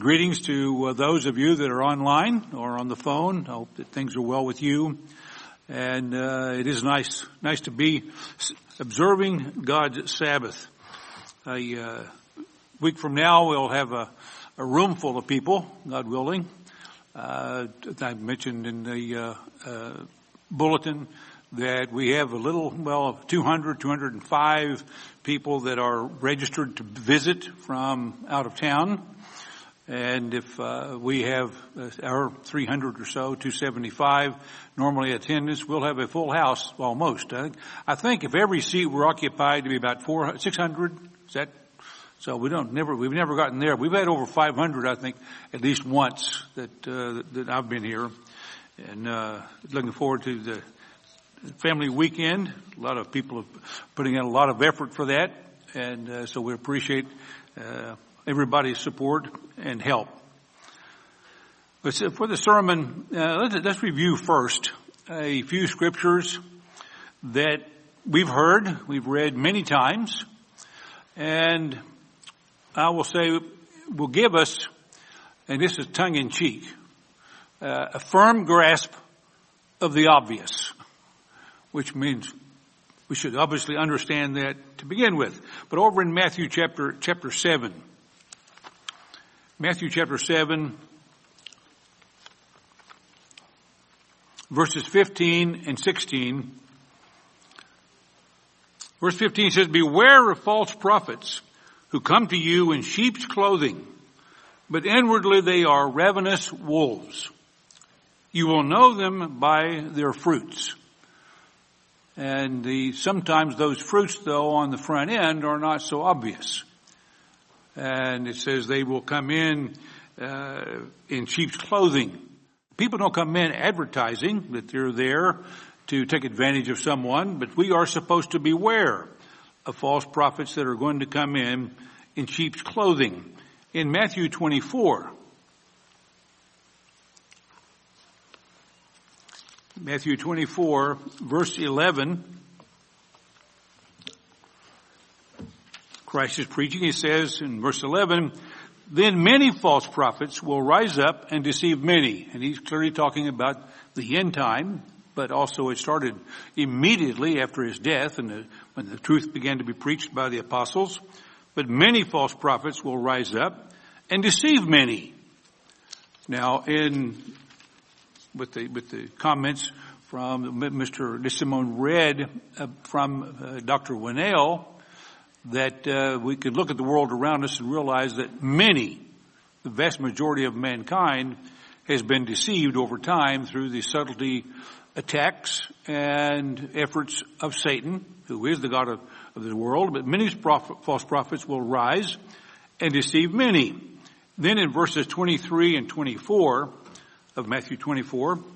Greetings to those of you that are online or on the phone. I hope that things are well with you. And it is nice to be observing God's Sabbath. A week from now, we'll have a room full of people, God willing. I mentioned in the bulletin that we have 205 people that are registered to visit from out of town. And if we have our 300 or so, 275 normally attendance, we'll have a full house almost. I think if every seat were occupied, to be about 600. Is that? So we've never gotten there. We've had over 500, I think, at least once that I've been here. And looking forward to the family weekend. A lot of people are putting in a lot of effort for that, and so we appreciate everybody's support and help. But for the sermon, let's review first a few scriptures that we've read many times, and I will say will give us, and this is tongue-in-cheek, a firm grasp of the obvious, which means we should obviously understand that to begin with. But over in Matthew chapter 7, verses 15 and 16. Verse 15 says, "Beware of false prophets who come to you in sheep's clothing, but inwardly they are ravenous wolves. You will know them by their fruits." And sometimes those fruits, though, on the front end are not so obvious. And it says they will come in sheep's clothing. People don't come in advertising that they're there to take advantage of someone, but we are supposed to beware of false prophets that are going to come in sheep's clothing. In Matthew 24, verse 11, Christ is preaching. He says in verse 11, "Then many false prophets will rise up and deceive many." And he's clearly talking about the end time, but also it started immediately after his death and when the truth began to be preached by the apostles. "But many false prophets will rise up and deceive many." Now, with the comments from Mr. DeSimone read from Dr. Winnell, that we could look at the world around us and realize that the vast majority of mankind, has been deceived over time through the subtlety attacks and efforts of Satan, who is the God of the world. But many false prophets will rise and deceive many. Then in verses 23 and 24 of Matthew 24, it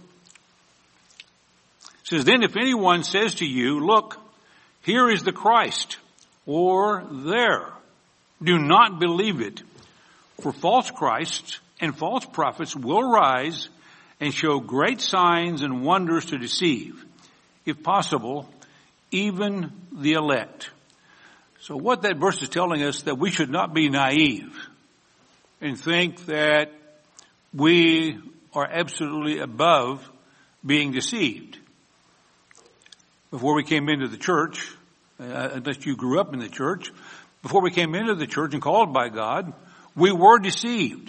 says, "Then if anyone says to you, 'Look, here is the Christ,' or 'there,' do not believe it. For false Christs and false prophets will rise and show great signs and wonders to deceive, if possible, even the elect." So what that verse is telling us, that we should not be naive and think that we are absolutely above being deceived. Before we came into the church, unless you grew up in the church, before we came into the church and called by God, we were deceived.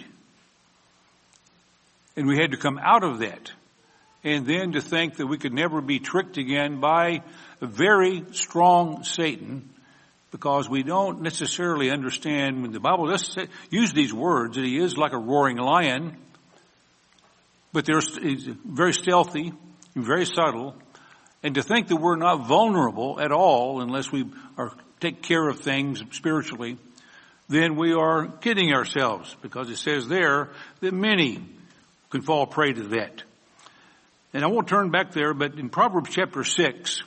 And we had to come out of that. And then to think that we could never be tricked again by a very strong Satan, because we don't necessarily understand when the Bible does use these words, that he is like a roaring lion, but he's very stealthy and very subtle. And to think that we're not vulnerable at all unless we take care of things spiritually, then we are kidding ourselves, because it says there that many can fall prey to that. And I won't turn back there, but in Proverbs chapter 6,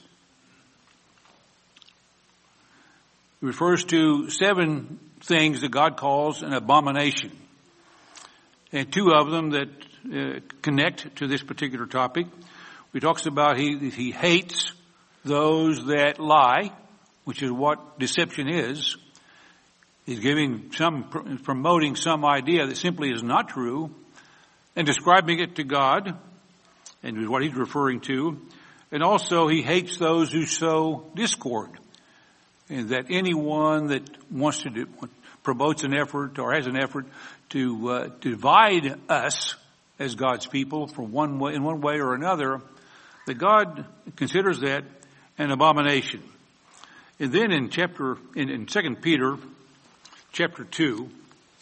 it refers to 7 things that God calls an abomination. And 2 of them that connect to this particular topic. He talks about he hates those that lie, which is what deception is. He's promoting some idea that simply is not true and describing it to God, and is what he's referring to. And also he hates those who sow discord, and that anyone that wants to promotes an effort or has an effort to divide us as God's people from in one way or another, that God considers that an abomination. And then in 2 Peter chapter 2,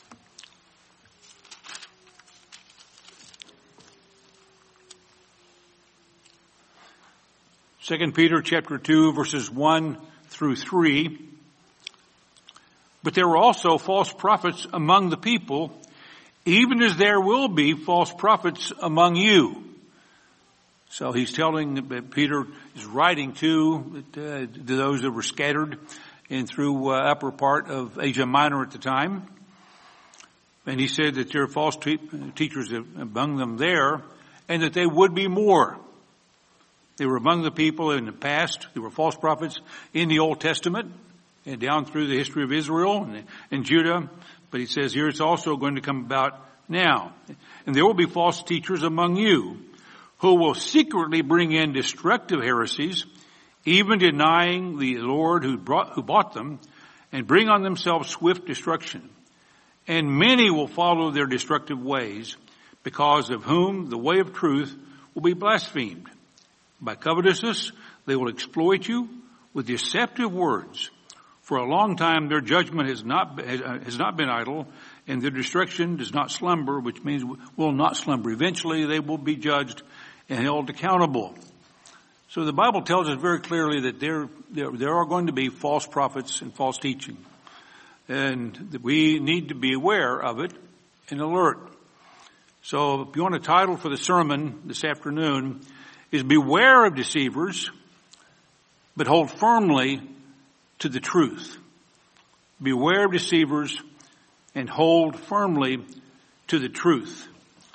chapter 2, verses 1 through 3. But there were also false prophets among the people, even as there will be false prophets among you. So he's Peter is writing to those that were scattered in through upper part of Asia Minor at the time. And he said that there are false teachers among them there, and that they would be more. They were among the people in the past. There were false prophets in the Old Testament and down through the history of Israel and Judah. But he says here it's also going to come about now. And there will be false teachers among you who will secretly bring in destructive heresies, even denying the Lord who bought them, and bring on themselves swift destruction. And many will follow their destructive ways, because of whom the way of truth will be blasphemed. By covetousness, they will exploit you with deceptive words. For a long time, their judgment has not been idle, and their destruction does not slumber, which means will not slumber. Eventually, they will be judged and held accountable. So the Bible tells us very clearly that there are going to be false prophets and false teaching, and that we need to be aware of it and alert. So if you want a title for the sermon this afternoon, is beware of deceivers, but hold firmly to the truth. Beware of deceivers and hold firmly to the truth.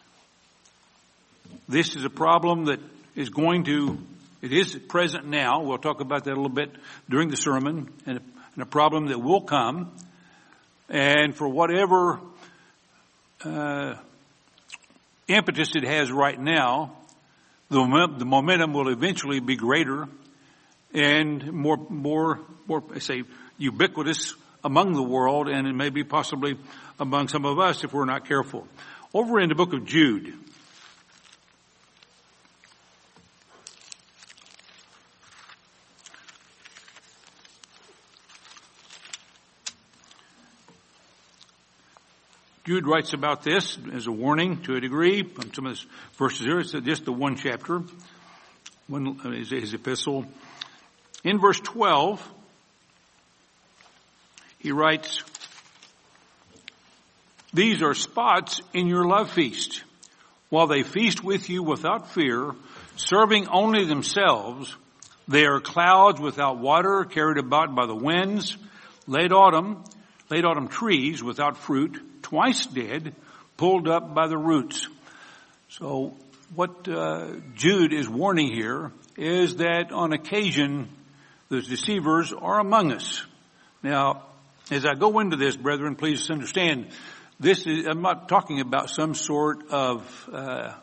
This is a problem that it is present now. We'll talk about that a little bit during the sermon, and a problem that will come. And for whatever impetus it has right now, the momentum will eventually be greater and more, say, ubiquitous among the world, and it may be possibly among some of us if we're not careful. Over in the book of Jude, Jude writes about this as a warning to a degree. Some of the verses here, it's just the one chapter, his epistle. In verse 12, he writes, "These are spots in your love feast. While they feast with you without fear, serving only themselves, they are clouds without water, carried about by the winds, late autumn trees without fruit, twice dead, pulled up by the roots." So what Jude is warning here is that on occasion those deceivers are among us. Now, as I go into this, brethren, please understand, I'm not talking about some sort of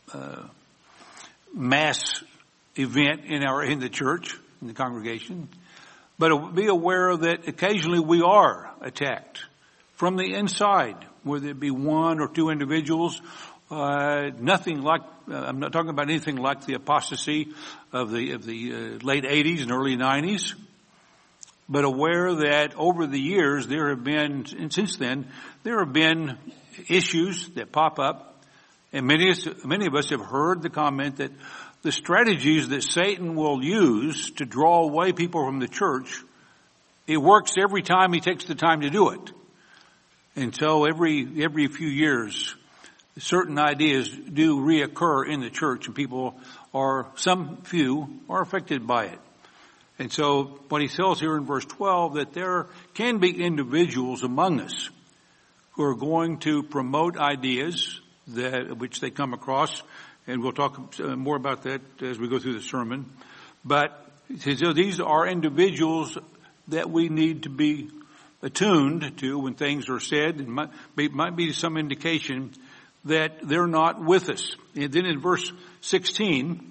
mass event in the church, in the congregation, but be aware that occasionally we are attacked from the inside, whether it be one or two individuals. Nothing like, I'm not talking about anything like the apostasy of the late 80s and early 90s, but aware that over the years and since then, there have been issues that pop up, and many of us have heard the comment that the strategies that Satan will use to draw away people from the church, it works every time he takes the time to do it. And so every few years, certain ideas do reoccur in the church, and some few are affected by it. And so what he tells here in verse 12, that there can be individuals among us who are going to promote ideas which they come across, and we'll talk more about that as we go through the sermon. But these are individuals that we need to be attuned to when things are said. It might be some indication that they're not with us. And then in verse 16, it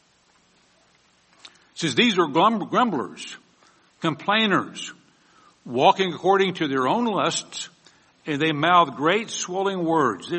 says, these are grumblers, complainers, walking according to their own lusts, and they mouth great swelling words.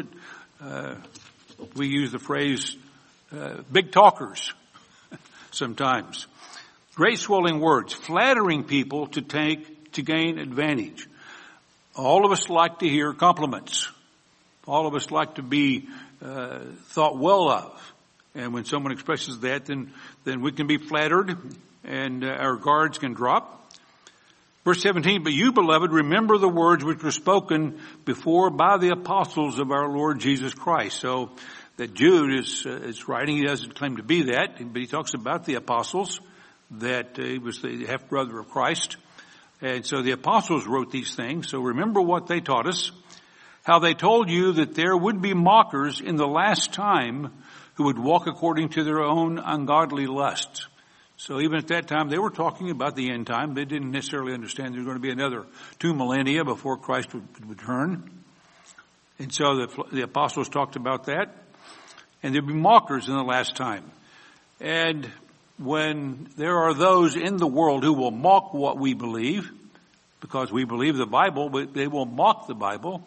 We use the phrase, big talkers sometimes. Great swelling words, flattering people to gain advantage. All of us like to hear compliments. All of us like to be thought well of. And when someone expresses that, then we can be flattered and our guards can drop. Verse 17, but you, beloved, remember the words which were spoken before by the apostles of our Lord Jesus Christ. So that Jude is writing, he doesn't claim to be that, but he talks about the apostles, that he was the half-brother of Christ. And so the apostles wrote these things. So remember what they taught us, how they told you that there would be mockers in the last time who would walk according to their own ungodly lusts. So even at that time, they were talking about the end time. They didn't necessarily understand there was going to be another 2 millennia before Christ would return. And so the apostles talked about that. And there'd be mockers in the last time. And when there are those in the world who will mock what we believe, because we believe the Bible, but they will mock the Bible.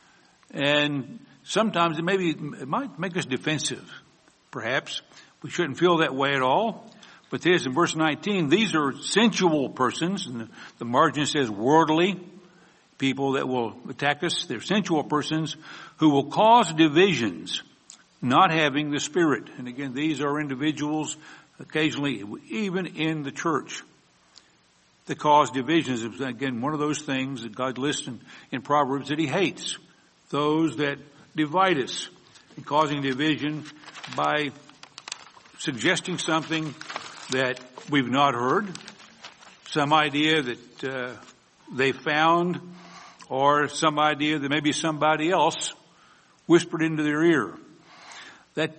And sometimes it might make us defensive, perhaps. We shouldn't feel that way at all. But this in verse 19, these are sensual persons, and the margin says worldly people that will attack us. They're sensual persons who will cause divisions, not having the Spirit. And again, these are individuals, occasionally even in the church, that cause divisions. Again, one of those things that God lists in Proverbs that he hates. Those that divide us and causing division by suggesting something that we've not heard, some idea that they found, or some idea that maybe somebody else whispered into their ear. That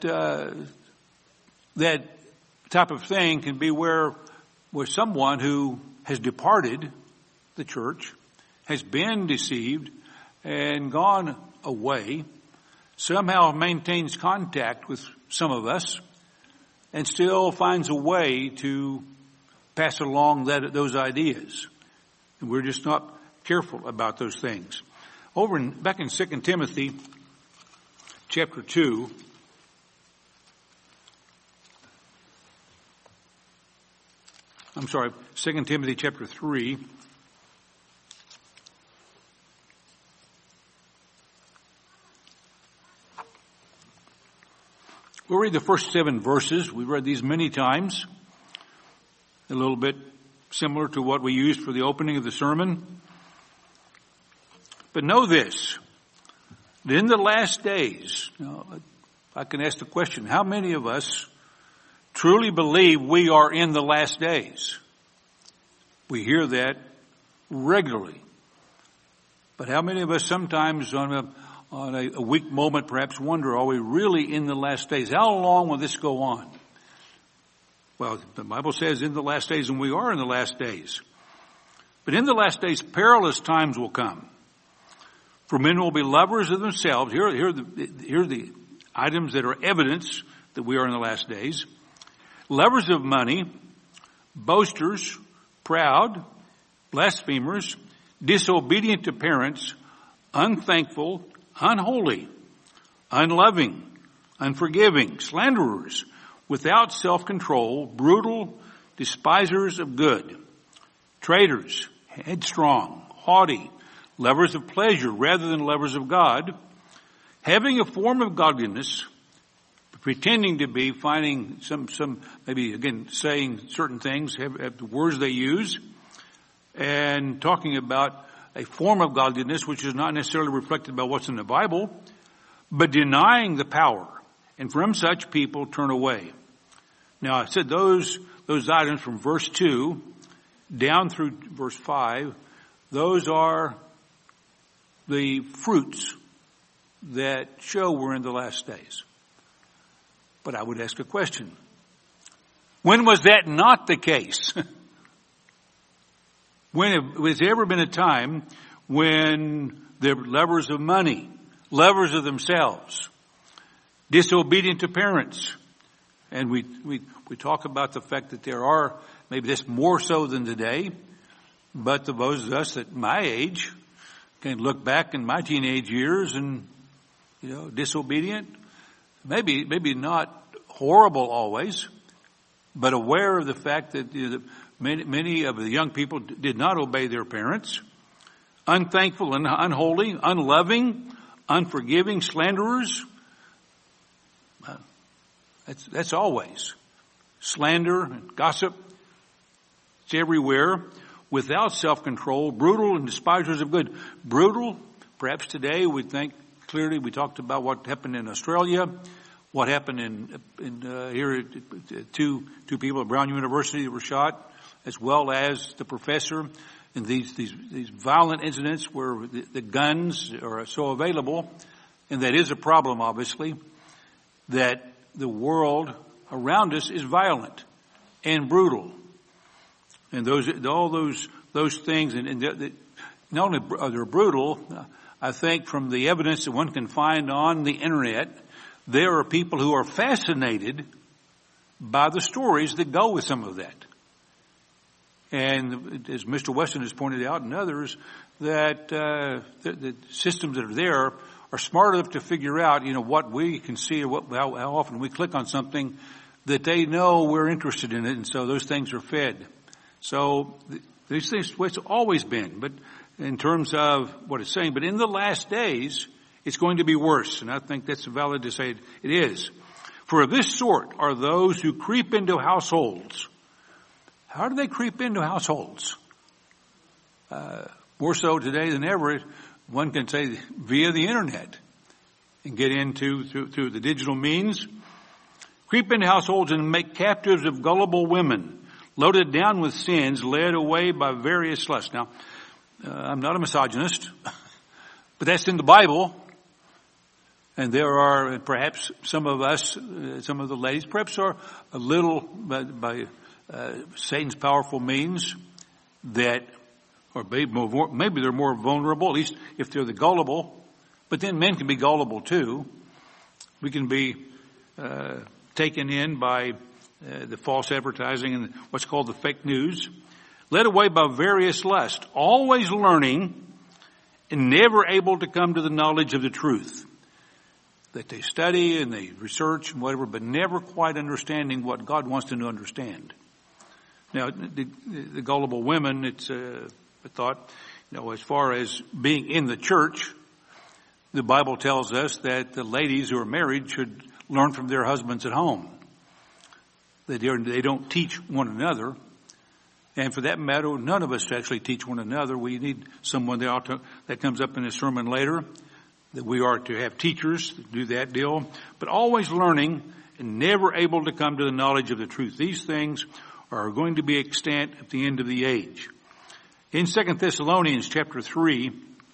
type of thing can be where someone who has departed the church, has been deceived and gone away, somehow maintains contact with some of us and still finds a way to pass along those ideas. And we're just not careful about those things. Back in 2 Timothy chapter 2, I'm sorry, 2 Timothy chapter 3. We'll read the first 7 verses. We've read these many times. A little bit similar to what we used for the opening of the sermon. But know this, that in the last days, I can ask the question, how many of us truly believe we are in the last days? We hear that regularly. But how many of us sometimes on a weak moment perhaps wonder, are we really in the last days? How long will this go on? Well, the Bible says in the last days, and we are in the last days. But in the last days, perilous times will come. For men will be lovers of themselves. Here are the items that are evidence that we are in the last days. Lovers of money, boasters, proud, blasphemers, disobedient to parents, unthankful, unholy, unloving, unforgiving, slanderers, without self-control, brutal, despisers of good, traitors, headstrong, haughty, lovers of pleasure rather than lovers of God, having a form of godliness, pretending to be, finding some maybe again saying certain things, have the words they use, and talking about a form of godliness which is not necessarily reflected by what's in the Bible, but denying the power. And from such people turn away. Now I said those items from verse 2 down through verse 5, those are the fruits that show we're in the last days. But I would ask a question. When was that not the case? When has there ever been a time when they're lovers of money, lovers of themselves, disobedient to parents? And we talk about the fact that there are, maybe this more so than today, but those of us at my age can look back in my teenage years and, disobedient. Maybe not horrible always, but aware of the fact that many of the young people did not obey their parents, unthankful and unholy, unloving, unforgiving, slanderers. That's always. Slander and gossip. It's everywhere. Without self-control, brutal and despisers of good. Brutal, perhaps today we think clearly, we talked about what happened in Australia, what happened in here, two people at Brown University that were shot, as well as the professor, and these violent incidents where the guns are so available, and that is a problem, obviously, that the world around us is violent and brutal. And all those things, and not only are they brutal, I think from the evidence that one can find on the internet, there are people who are fascinated by the stories that go with some of that. And as Mr. Weston has pointed out and others, that the systems that are there are smart enough to figure out, what we can see or how often we click on something that they know we're interested in it, and so those things are fed. So these things, it's always been, but in terms of what it's saying, but in the last days, it's going to be worse, and I think that's valid to say it is. For of this sort are those who creep into households. How do they creep into households? More so today than ever, one can say via the internet and get into through the digital means. Creep into households and make captives of gullible women, loaded down with sins, led away by various lusts. Now, I'm not a misogynist, but that's in the Bible. And there are perhaps some of us, some of the ladies, perhaps are a little by Satan's powerful means that, or maybe they're more vulnerable, at least if they're the gullible. But then men can be gullible too. We can be taken in by the false advertising and what's called the fake news, led away by various lusts, always learning and never able to come to the knowledge of the truth. That they study and they research and whatever, but never quite understanding what God wants them to understand. Now, the gullible women, it's a thought, as far as being in the church, the Bible tells us that the ladies who are married should learn from their husbands at home. That they don't teach one another. And for that matter, none of us actually teach one another. We need someone that comes up in a sermon later, that we are to have teachers that do that deal, but always learning and never able to come to the knowledge of the truth. These things are going to be extant at the end of the age. In 2 Thessalonians chapter 3,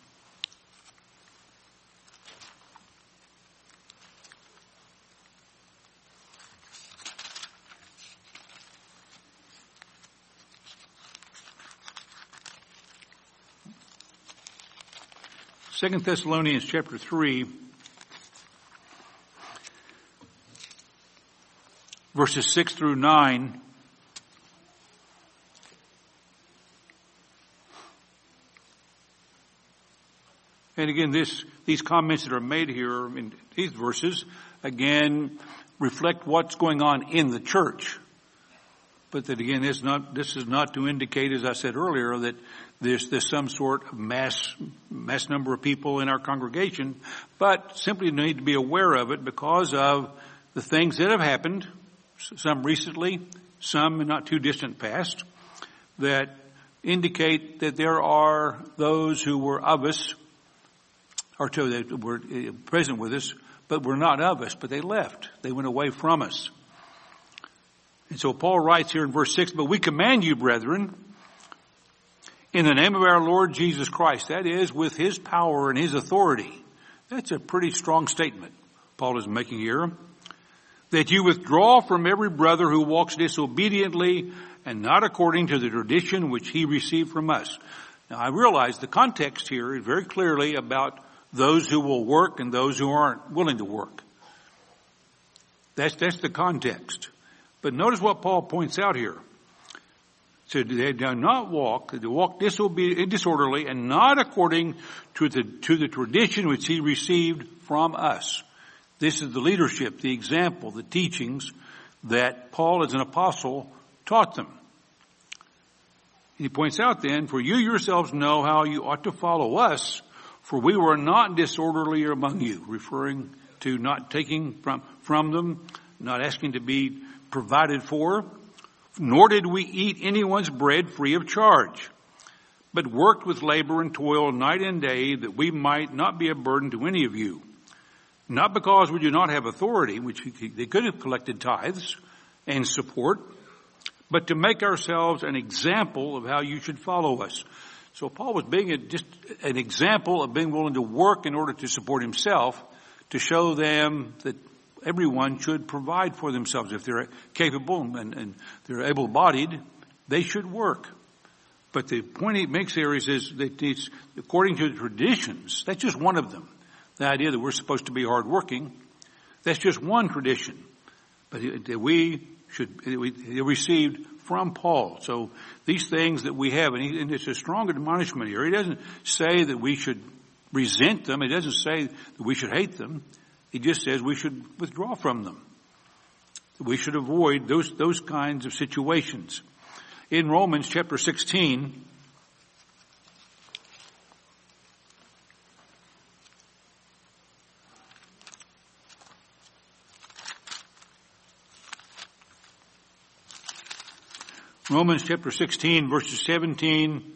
Second Thessalonians chapter 3, verses 6 through 9. And again, these comments that are made here in these verses, again, reflect what's going on in the church. But that again, this is not to indicate, as I said earlier, that there's some sort of mass number of people in our congregation, but simply need to be aware of it because of the things that have happened, some recently, some in not too distant past, that indicate that there are those who were of us, or that were present with us, but were not of us, but they left. They went away from us. And so Paul writes here in verse 6, but we command you, brethren, in the name of our Lord Jesus Christ, that is, with his power and his authority. That's a pretty strong statement Paul is making here. That you withdraw from every brother who walks disobediently and not according to the tradition which he received from us. Now I realize the context here is very clearly about those who will work and those who aren't willing to work. That's the context. But notice what Paul points out here. So they do not walk, they walk disorderly and not according to the tradition which he received from us. This is the leadership, the example, the teachings that Paul as an apostle taught them. He points out then, for you yourselves know how you ought to follow us, for we were not disorderly among you, referring to not taking from them, not asking to be provided for, nor did we eat anyone's bread free of charge, but worked with labor and toil night and day that we might not be a burden to any of you. Not because we do not have authority, which they could have collected tithes and support, but to make ourselves an example of how you should follow us. So Paul was being just an example of being willing to work in order to support himself, to show them that everyone should provide for themselves. If they're capable and they're able-bodied, they should work. But the point he makes there is that it's according to the traditions. That's just one of them. The idea that we're supposed to be hardworking, that's just one tradition. But that we received from Paul. So these things that we have, and it's a strong admonishment here. He doesn't say that we should resent them. He doesn't say that we should hate them. He just says we should withdraw from them. We should avoid those kinds of situations. In Romans chapter 16, Romans chapter 16, verses 17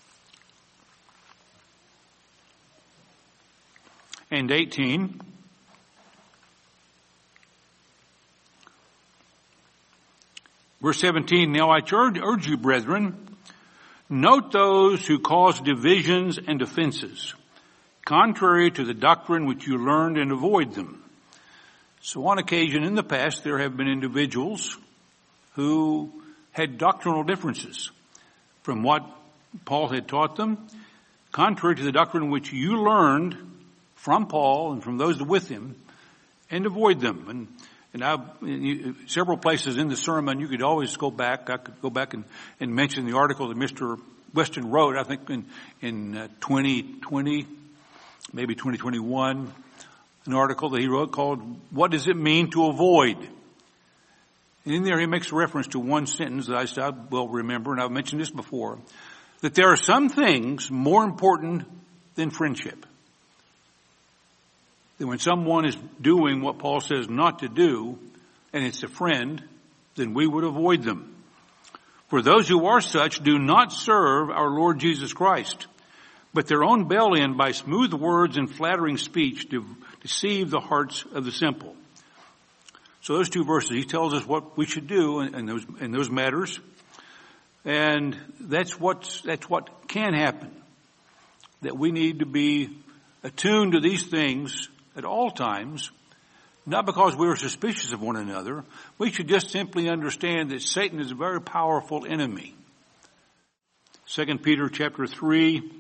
and 18. Verse 17, now I urge you, brethren, note those who cause divisions and offenses, contrary to the doctrine which you learned, and avoid them. So on occasion in the past, there have been individuals who had doctrinal differences from what Paul had taught them, contrary to the doctrine which you learned from Paul and from those with him, and avoid them. And several places in the sermon, you could always go back. I could go back and mention the article that Mr. Weston wrote, I think in 2020, maybe 2021, an article that he wrote called, What Does It Mean to Avoid? And in there he makes reference to one sentence that I will remember, and I've mentioned this before, that there are some things more important than friendship. That when someone is doing what Paul says not to do, and it's a friend, then we would avoid them. For those who are such do not serve our Lord Jesus Christ, but their own belly, and by smooth words and flattering speech deceive the hearts of the simple. So those two verses, he tells us what we should do in those matters. And that's what can happen. That we need to be attuned to these things at all times, not because we're suspicious of one another. We should just simply understand that Satan is a very powerful enemy. 2 Peter chapter 3.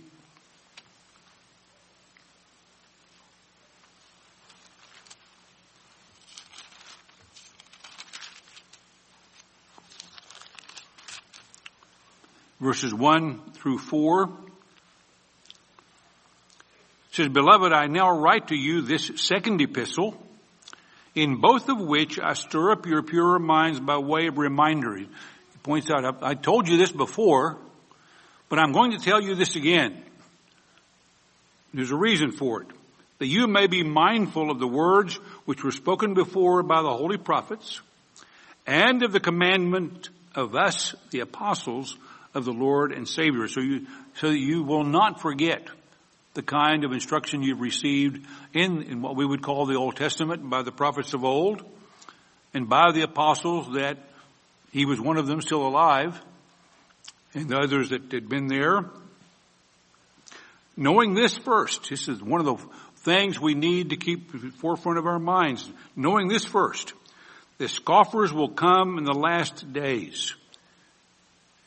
Verses 1 through 4. It says, Beloved, I now write to you this second epistle, in both of which I stir up your purer minds by way of reminder. He points out, I told you this before, but I'm going to tell you this again. There's a reason for it. That you may be mindful of the words which were spoken before by the holy prophets, and of the commandment of us, the apostles of the Lord and Savior, so that you will not forget the kind of instruction you've received in what we would call the Old Testament by the prophets of old and by the apostles, that he was one of them still alive, and the others that had been there. Knowing this first, this is one of the things we need to keep at the forefront of our minds. Knowing this first, the scoffers will come in the last days,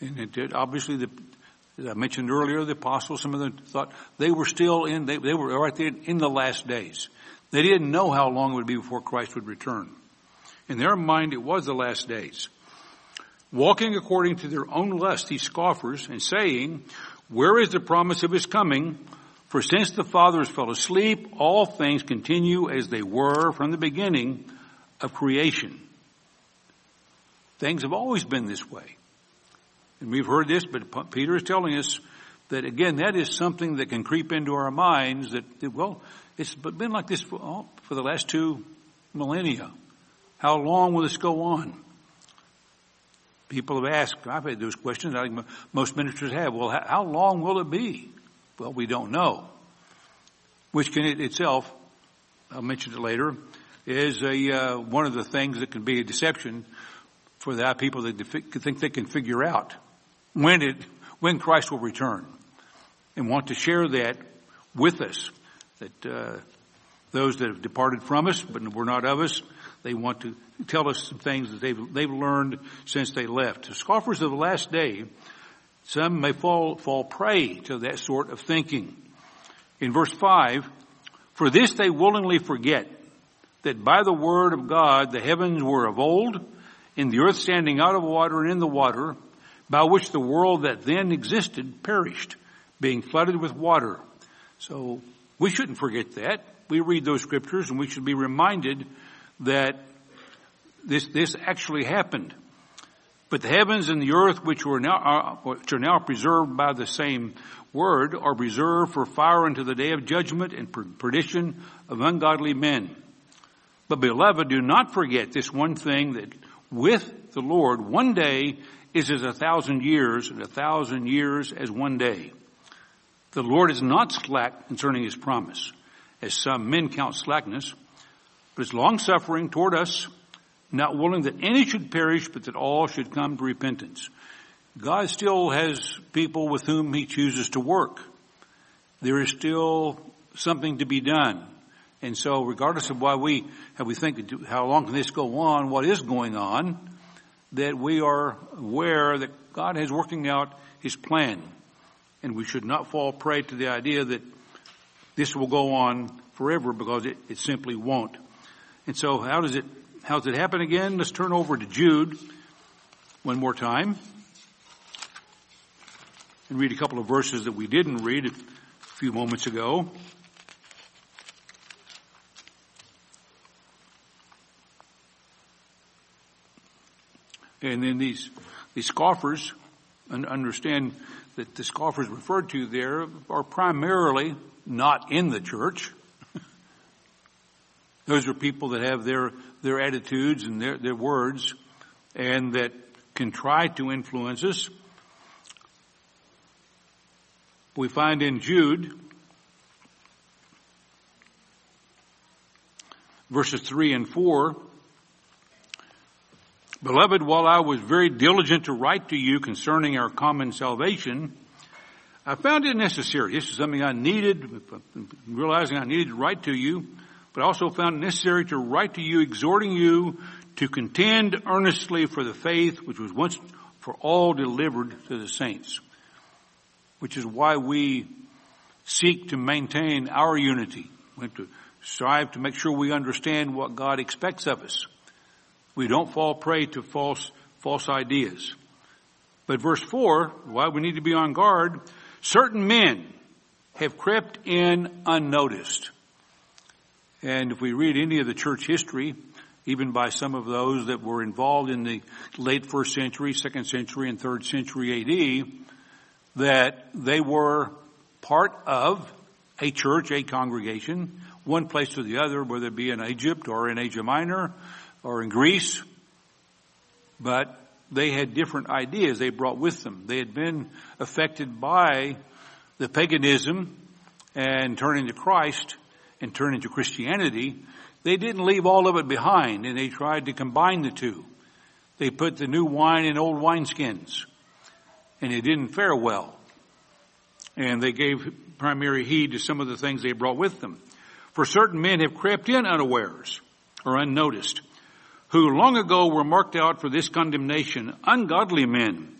And obviously, as I mentioned earlier, the apostles, some of them thought they were still they were right there in the last days. They didn't know how long it would be before Christ would return. In their mind, it was the last days. Walking according to their own lust, these scoffers, and saying, where is the promise of his coming? For since the fathers fell asleep, all things continue as they were from the beginning of creation. Things have always been this way. And we've heard this, but Peter is telling us that, again, that is something that can creep into our minds that, well, it's been like this for the last 2 millennia. How long will this go on? People have asked, I've had those questions, I think most ministers have, well, how long will it be? Well, we don't know. Which can itself, I'll mention it later, is one of the things that can be a deception for the people that think they can figure out when Christ will return, and want to share that with us. That those that have departed from us but were not of us, they want to tell us some things that they've learned since they left. The scoffers of the last day, some may fall prey to that sort of thinking. In verse 5, for this they willingly forget that by the word of God the heavens were of old, and the earth standing out of water and in the water, by which the world that then existed perished, being flooded with water. So we shouldn't forget that. We read those scriptures and we should be reminded that this actually happened. But the heavens and the earth, which are now preserved by the same word, are reserved for fire unto the day of judgment and perdition of ungodly men. But beloved, do not forget this one thing, that with the Lord 1 day is as 1,000 years, and 1,000 years as 1 day. The Lord is not slack concerning his promise, as some men count slackness, but is long-suffering toward us, not willing that any should perish, but that all should come to repentance. God still has people with whom he chooses to work. There is still something to be done. And so regardless of why we think, how long can this go on, what is going on, that we are aware that God is working out his plan. And we should not fall prey to the idea that this will go on forever, because it simply won't. And so how does it happen again? Let's turn over to Jude one more time and read a couple of verses that we didn't read a few moments ago. And then these scoffers, understand that the scoffers referred to there are primarily not in the church. Those are people that have their attitudes and their words, and that can try to influence us. We find in Jude, verses 3 and 4, Beloved, while I was very diligent to write to you concerning our common salvation, I found it necessary. This is something I needed, realizing I needed to write to you, but I also found it necessary to write to you, exhorting you to contend earnestly for the faith which was once for all delivered to the saints. Which is why we seek to maintain our unity. We have to strive to make sure we understand what God expects of us. We don't fall prey to false ideas. But verse 4, why we need to be on guard, certain men have crept in unnoticed. And if we read any of the church history, even by some of those that were involved in the late 1st century, 2nd century, and 3rd century AD, that they were part of a church, a congregation, one place or the other, whether it be in Egypt or in Asia Minor or in Greece. But they had different ideas they brought with them. They had been affected by the paganism and turning to Christ and turning to Christianity. They didn't leave all of it behind, and they tried to combine the two. They put the new wine in old wineskins, and it didn't fare well. And they gave primary heed to some of the things they brought with them. For certain men have crept in unawares or unnoticed, who long ago were marked out for this condemnation, ungodly men,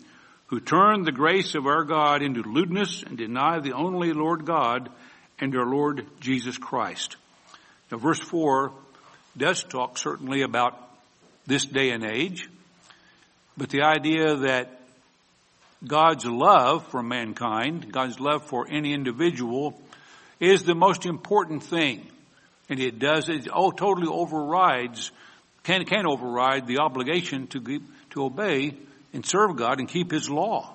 who turn the grace of our God into lewdness and deny the only Lord God and our Lord Jesus Christ. Now, verse 4 does talk certainly about this day and age, but the idea that God's love for mankind, God's love for any individual, is the most important thing. And it totally overrides, can override the obligation to obey and serve God and keep His law.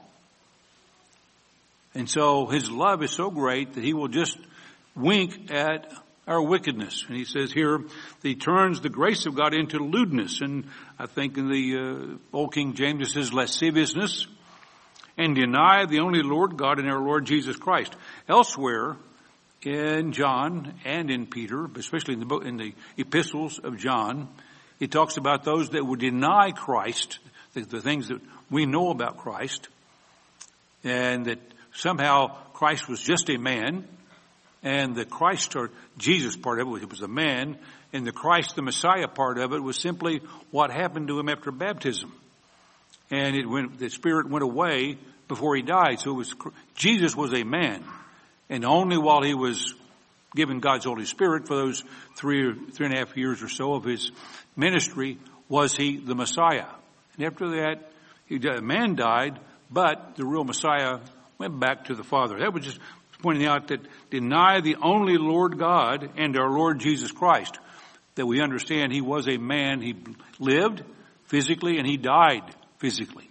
And so His love is so great that He will just wink at our wickedness. And He says here that He turns the grace of God into lewdness. And I think in the Old King James it says lasciviousness, and deny the only Lord God and our Lord Jesus Christ. Elsewhere in John and in Peter, especially in the epistles of John, it talks about those that would deny Christ, the things that we know about Christ, and that somehow Christ was just a man, and the Christ or Jesus part of it was a man, and the Christ, the Messiah part of it was simply what happened to Him after baptism. And the Spirit went away before He died. So Jesus was a man. And only while He was given God's Holy Spirit for those 3.5 years or so of His ministry was He the Messiah. And after that, a man died, but the real Messiah went back to the Father. That was just pointing out that deny the only Lord God and our Lord Jesus Christ. That we understand He was a man. He lived physically and He died physically.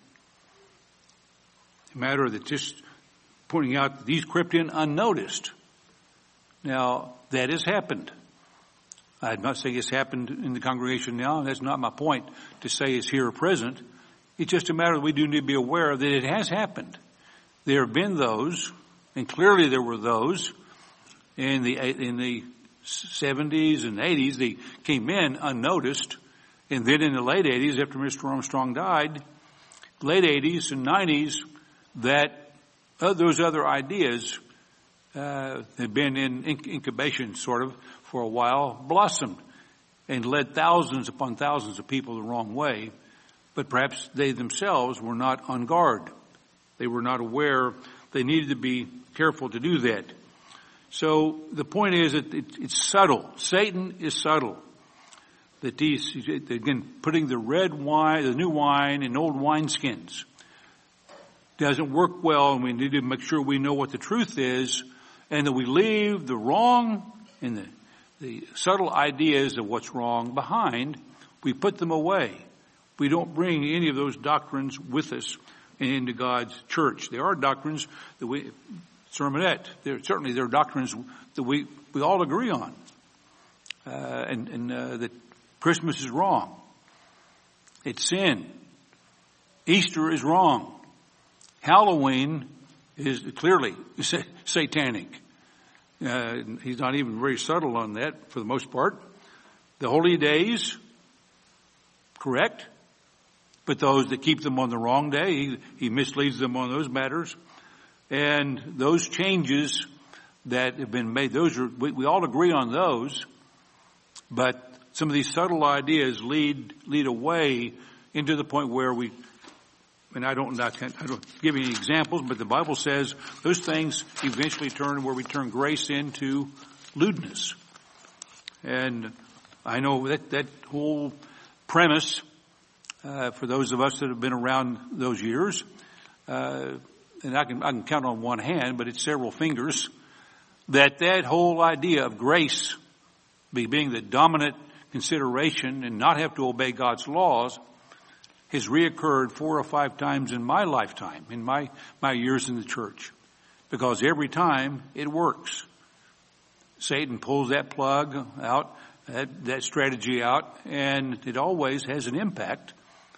A matter that just pointing out that these crept in unnoticed. Now, that has happened. I'm not saying it's happened in the congregation now, and that's not my point to say it's here or present. It's just a matter that we do need to be aware that it has happened. There have been those, and clearly there were those in the 70s and 80s, they came in unnoticed, and then in the late 80s, after Mr. Armstrong died, late 80s and 90s, that those other ideas had been in incubation sort of for a while, blossomed and led thousands upon thousands of people the wrong way, but perhaps they themselves were not on guard. They were not aware. They needed to be careful to do that. So the point is that it's subtle. Satan is subtle. That these, again, putting the new wine in old wineskins doesn't work well, and we need to make sure we know what the truth is, and that we leave the wrong and the subtle ideas of what's wrong behind. We put them away. We don't bring any of those doctrines with us into God's church. There are doctrines that sermonette. There are doctrines that we all agree on, and that Christmas is wrong. It's sin. Easter is wrong. Halloween is clearly satanic. He's not even very subtle on that for the most part. The holy days, correct. But those that keep them on the wrong day, he misleads them on those matters. And those changes that have been made, we all agree on those. But some of these subtle ideas lead away into the point where I don't give you any examples, but the Bible says those things eventually turn where we turn grace into lewdness. And I know that whole premise, for those of us that have been around those years, and I can count on one hand, but it's several fingers, that whole idea of grace being the dominant consideration and not have to obey God's laws has reoccurred 4 or 5 times in my lifetime, in my years in the church. Because every time it works. Satan pulls that plug out, that strategy out, and it always has an impact,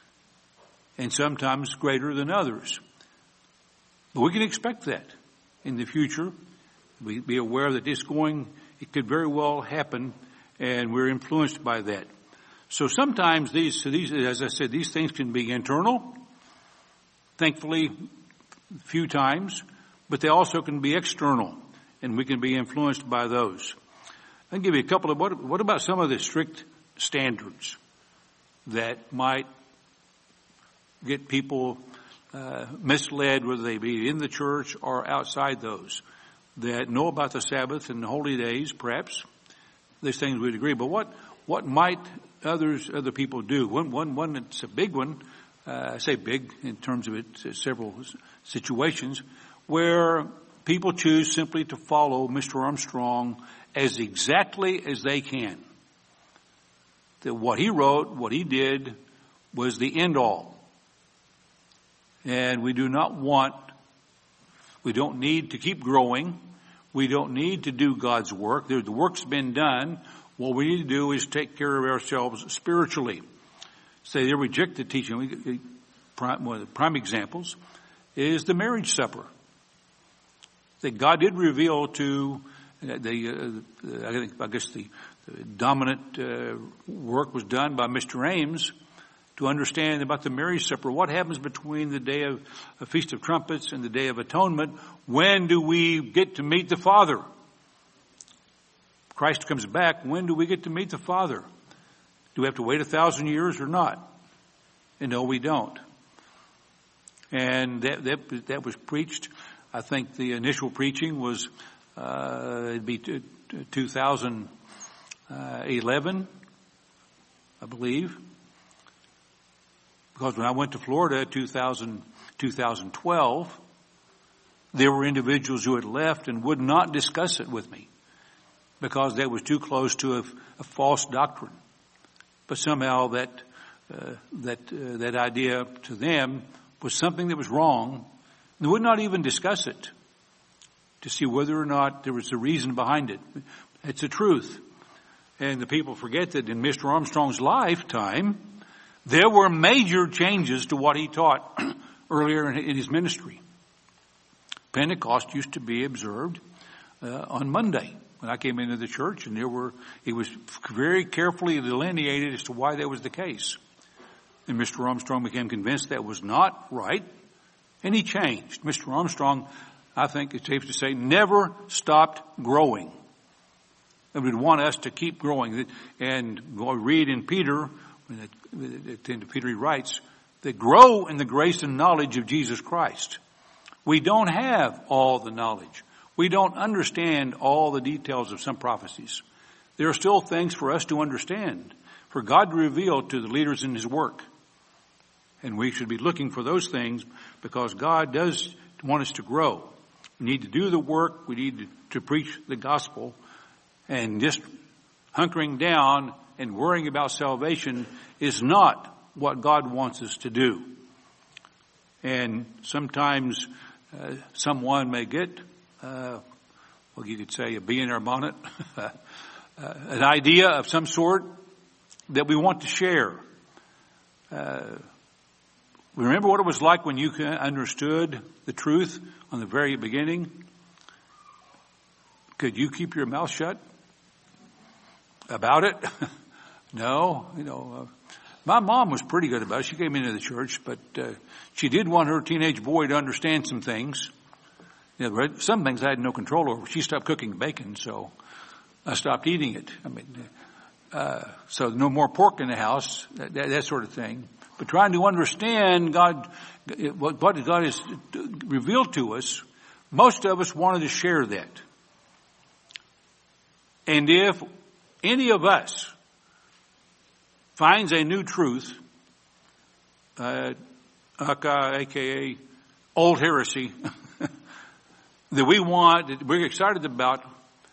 and sometimes greater than others. But we can expect that in the future. We be aware that it could very well happen, and we're influenced by that. So sometimes these, as I said, these things can be internal, thankfully, a few times, but they also can be external, and we can be influenced by those. I'll give you a couple of, what about some of the strict standards that might get people misled, whether they be in the church or outside those, that know about the Sabbath and the holy days, perhaps. These things we'd agree. But what might other people do? One that's a big one, I say big in terms of several situations, where people choose simply to follow Mr. Armstrong as exactly as they can. That what he wrote, what he did, was the end all. And we don't need to keep growing. We don't need to do God's work. The work's been done. What we need to do is take care of ourselves spiritually. So they reject the teaching. One of the prime examples is the marriage supper. That God did reveal to the dominant work was done by Mr. Ames to understand about the marriage supper. What happens between the day of a Feast of Trumpets and the Day of Atonement? When do we get to meet the Father? Christ comes back. When do we get to meet the Father? Do we have to wait 1,000 years or not? And no, we don't. And that was preached. I think the initial preaching was it'd be 2011, I believe. Because when I went to Florida 2012, there were individuals who had left and would not discuss it with me because that was too close to a false doctrine. But somehow that idea to them was something that was wrong. They would not even discuss it to see whether or not there was a reason behind it. It's the truth. And the people forget that in Mr. Armstrong's lifetime, there were major changes to what he taught earlier in his ministry. Pentecost used to be observed on Monday when I came into the church, and it was very carefully delineated as to why that was the case. And Mr. Armstrong became convinced that was not right, and he changed. Mr. Armstrong, I think it's safe to say, never stopped growing. And would want us to keep growing. And we'll read in Peter, at the end of Peter he writes, that grow in the grace and knowledge of Jesus Christ. We don't have all the knowledge. We don't understand all the details of some prophecies. There are still things for us to understand, for God to reveal to the leaders in his work. And we should be looking for those things because God does want us to grow. We need to do the work. We need to preach the gospel. And just hunkering down and worrying about salvation is not what God wants us to do. And sometimes someone may get, you could say a bee in our bonnet, an idea of some sort that we want to share. Remember what it was like when you understood the truth on the very beginning? Could you keep your mouth shut about it? No, my mom was pretty good about it. She came into the church, but she did want her teenage boy to understand some things. Some things I had no control over. She stopped cooking bacon, so I stopped eating it. So no more pork in the house, that sort of thing. But trying to understand God, what God has revealed to us, most of us wanted to share that. And if any of us finds a new truth, aka old heresy, that we're excited about,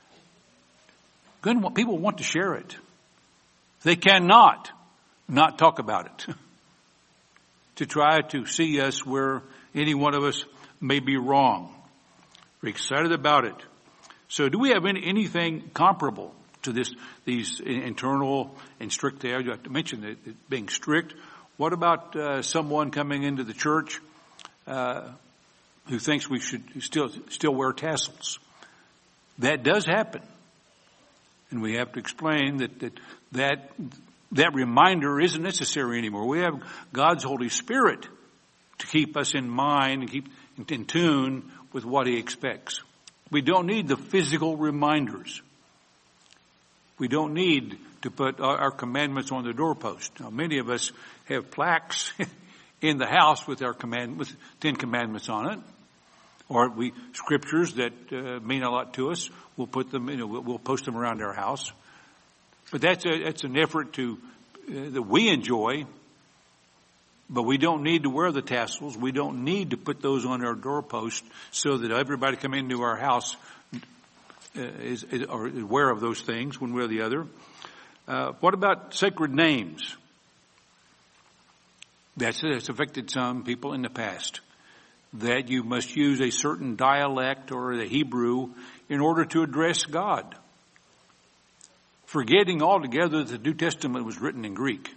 people want to share it. They cannot not talk about it. To try to see us where any one of us may be wrong. We're excited about it. So do we have anything comparable to these internal and strict? I have to mention it being strict. What about someone coming into the church who thinks we should still wear tassels? That does happen, and we have to explain that reminder isn't necessary anymore. We have God's Holy Spirit to keep us in mind and keep in tune with what He expects. We don't need the physical reminders. We don't need to put our commandments on the doorpost. Now, many of us have plaques in the house with our with 10 commandments on it, or scriptures that mean a lot to us. We'll put them, we'll post them around our house. But that's an effort that we enjoy. But we don't need to wear the tassels. We don't need to put those on our doorpost so that everybody coming into our house is aware of those things one way or the other. What about sacred names? That's affected some people in the past. That you must use a certain dialect or the Hebrew in order to address God. Forgetting altogether that the New Testament was written in Greek.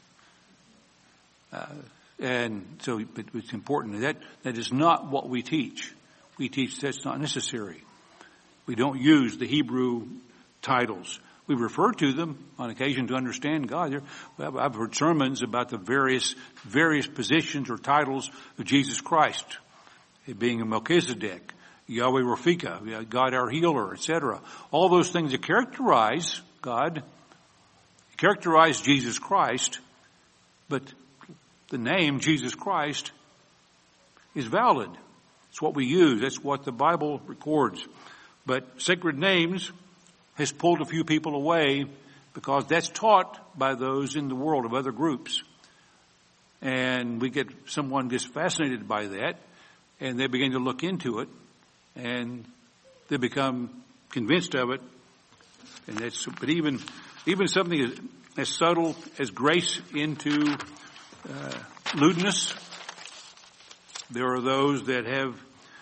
And so it's important that is not what we teach. We teach that's not necessary. We don't use the Hebrew titles. We refer to them on occasion to understand God. I've heard sermons about the various positions or titles of Jesus Christ. It being a Melchizedek, Yahweh Rafika, God our healer, etc. All those things that characterize God, characterize Jesus Christ, but the name Jesus Christ is valid. It's what we use. That's what the Bible records. But sacred names has pulled a few people away because that's taught by those in the world of other groups. And someone gets fascinated by that, and they begin to look into it, and they become convinced of it. And but even something as subtle as grace into lewdness, there are those that have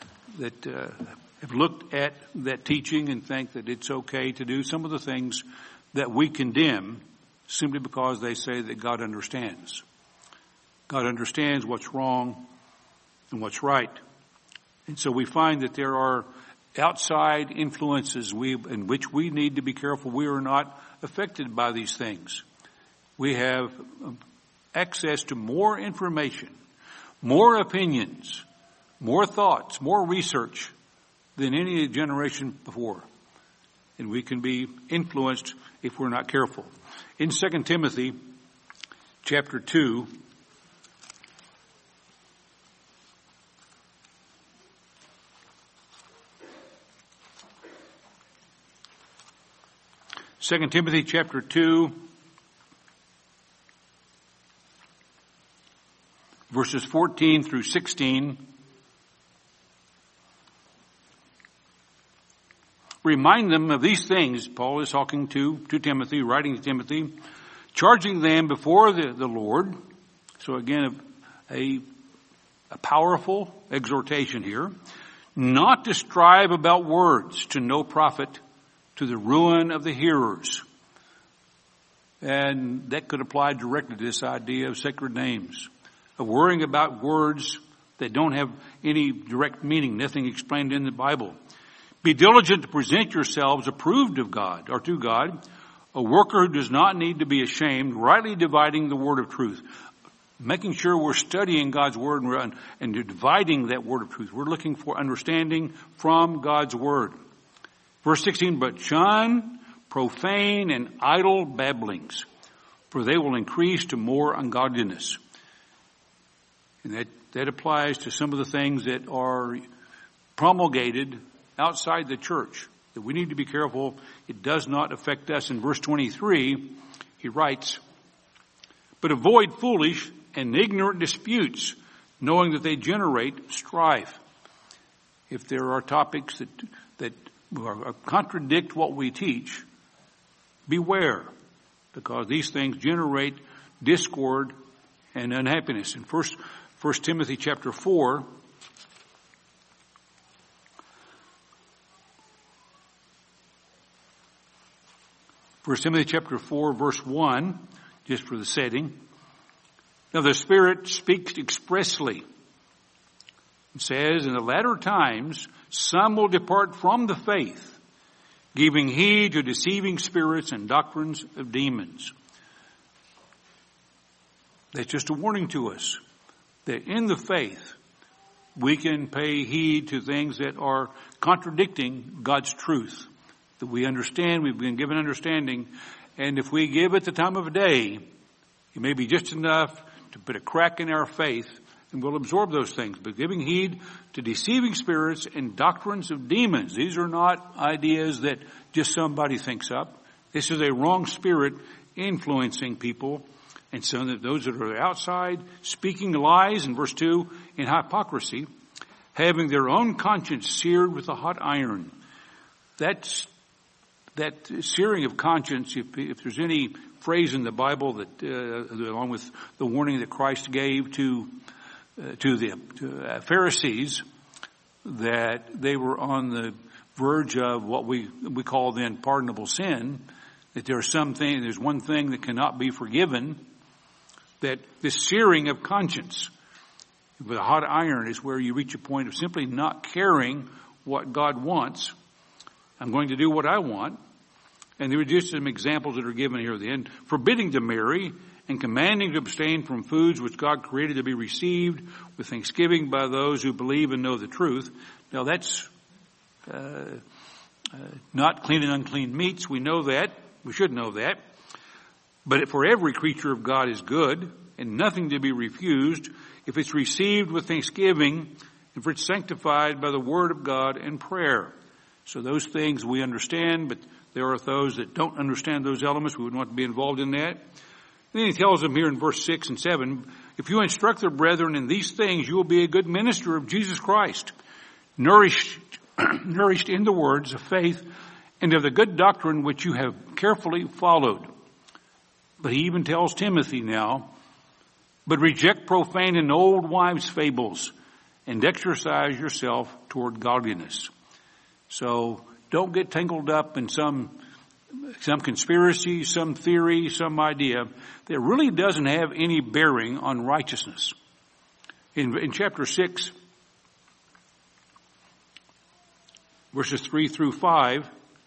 looked at that teaching and think that it's okay to do some of the things that we condemn simply because they say that God understands. God understands what's wrong and what's right. And so we find that there are outside influences in which we need to be careful we are not affected by these things. We have access to more information, more opinions, more thoughts, more research than any generation before. And we can be influenced if we're not careful. In 2 Timothy chapter 2, verses 14 through 16, remind them of these things. Paul is talking to Timothy, writing to Timothy, charging them before the Lord. So again, a powerful exhortation here. Not to strive about words to no profit, to the ruin of the hearers. And that could apply directly to this idea of sacred names. Of worrying about words that don't have any direct meaning, nothing explained in the Bible. Be diligent to present yourselves approved of God, or to God, a worker who does not need to be ashamed, rightly dividing the word of truth. Making sure we're studying God's word and dividing that word of truth. We're looking for understanding from God's word. Verse 16, but shun profane and idle babblings, for they will increase to more ungodliness. And that applies to some of the things that are promulgated outside the church, that we need to be careful it does not affect us. In verse 23, he writes, but avoid foolish and ignorant disputes, knowing that they generate strife. If there are topics that contradict what we teach, beware, because these things generate discord and unhappiness. In 1 Timothy chapter 4, verse 1, just for the setting. Now the Spirit speaks expressly. It says, in the latter times, some will depart from the faith, giving heed to deceiving spirits and doctrines of demons. That's just a warning to us that in the faith, we can pay heed to things that are contradicting God's truth. That we understand, we've been given understanding, and if we give it the time of day, it may be just enough to put a crack in our faith, and we'll absorb those things. But giving heed to deceiving spirits and doctrines of demons. These are not ideas that just somebody thinks up. This is a wrong spirit influencing people. And so that those that are outside, speaking lies, in verse 2, in hypocrisy, having their own conscience seared with a hot iron. That searing of conscience, if there's any phrase in the Bible that, along with the warning that Christ gave to the Pharisees, that they were on the verge of what we call then pardonable sin, that there's one thing that cannot be forgiven, that this searing of conscience with a hot iron is where you reach a point of simply not caring what God wants. I'm going to do what I want. And there are just some examples that are given here at the end. Forbidding to marry and commanding to abstain from foods which God created to be received with thanksgiving by those who believe and know the truth. Now that's not clean and unclean meats. We know that. We should know that. But for every creature of God is good and nothing to be refused if it's received with thanksgiving and for it's sanctified by the word of God and prayer. So those things we understand, but there are those that don't understand those elements. We wouldn't want to be involved in that. And then he tells them here in verse 6 and 7, if you instruct the brethren in these things, you will be a good minister of Jesus Christ, nourished in the words of faith and of the good doctrine which you have carefully followed. But he even tells Timothy now, but reject profane and old wives' fables and exercise yourself toward godliness. So don't get tangled up in some conspiracy, some theory, some idea that really doesn't have any bearing on righteousness. In chapter 6, verses 3 through 5,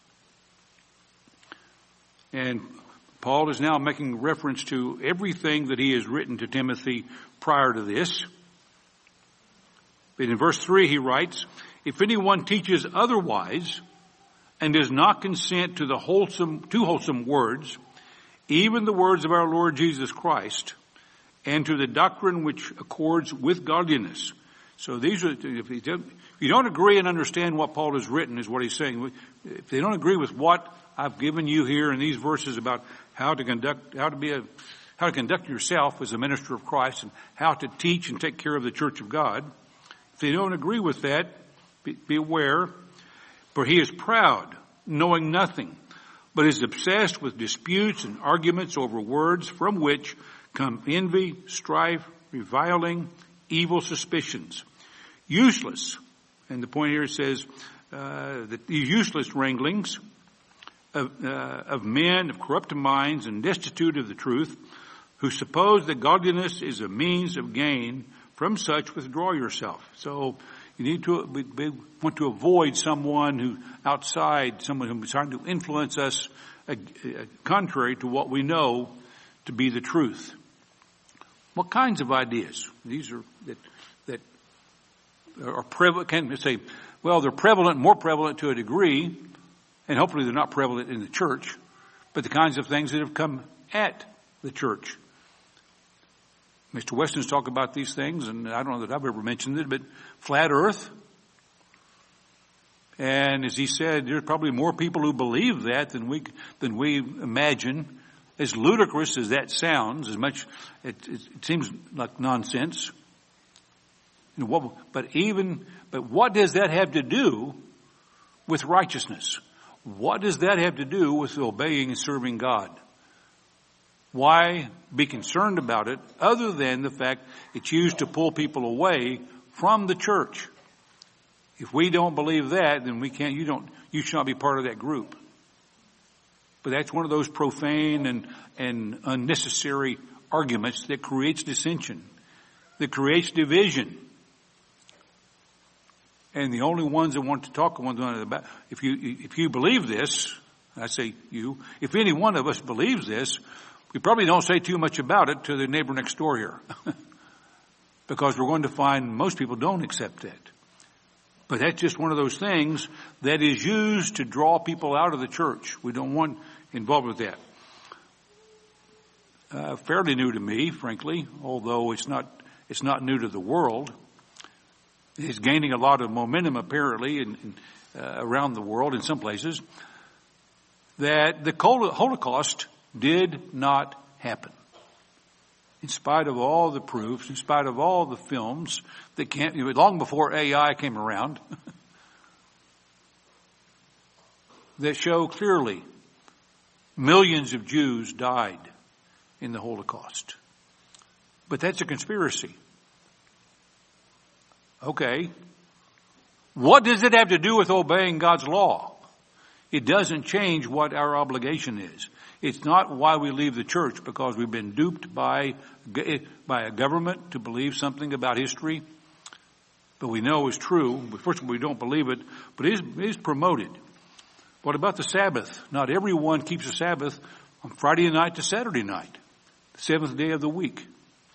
and Paul is now making reference to everything that he has written to Timothy prior to this. But in verse 3 he writes, if anyone teaches otherwise and does not consent to wholesome words, even the words of our Lord Jesus Christ, and to the doctrine which accords with godliness. So these are, if you don't agree and understand what Paul has written, is what he's saying. If they don't agree with what I've given you here in these verses about how to conduct yourself as a minister of Christ and how to teach and take care of the church of God, if they don't agree with that, be aware. For he is proud, knowing nothing, but is obsessed with disputes and arguments over words, from which come envy, strife, reviling, evil suspicions. Useless, and the point here says that these useless wranglings of men of corrupt minds and destitute of the truth, who suppose that godliness is a means of gain, from such withdraw yourself. So we want to avoid someone who outside, someone who's trying to influence us contrary to what we know to be the truth. What kinds of ideas? These are that are prevalent. Can we say, well, they're prevalent, more prevalent to a degree, and hopefully they're not prevalent in the church, but the kinds of things that have come at the church. Mr. Weston's talked about these things, and I don't know that I've ever mentioned it, but flat earth. And as he said, there's probably more people who believe that than we imagine. As ludicrous as that sounds, as much it seems like nonsense. But what does that have to do with righteousness? What does that have to do with obeying and serving God? Why be concerned about it other than the fact it's used to pull people away from the church? If we don't believe that, then you should not be part of that group. But that's one of those profane and unnecessary arguments that creates dissension, that creates division. And the only ones that want to talk about, if you believe this, I say you, if any one of us believes this, we probably don't say too much about it to the neighbor next door here. Because we're going to find most people don't accept that. But that's just one of those things that is used to draw people out of the church. We don't want involved with that. fairly new to me, frankly, although it's not new to the world. It's gaining a lot of momentum, apparently, around the world in some places, that the Holocaust did not happen. In spite of all the proofs, in spite of all the films that long before AI came around, that show clearly millions of Jews died in the Holocaust. But that's a conspiracy. Okay. What does it have to do with obeying God's law? It doesn't change what our obligation is. It's not why we leave the church, because we've been duped by a government to believe something about history, but we know is true. First of all, we don't believe it, but it is promoted. What about the Sabbath? Not everyone keeps the Sabbath on Friday night to Saturday night, the seventh day of the week,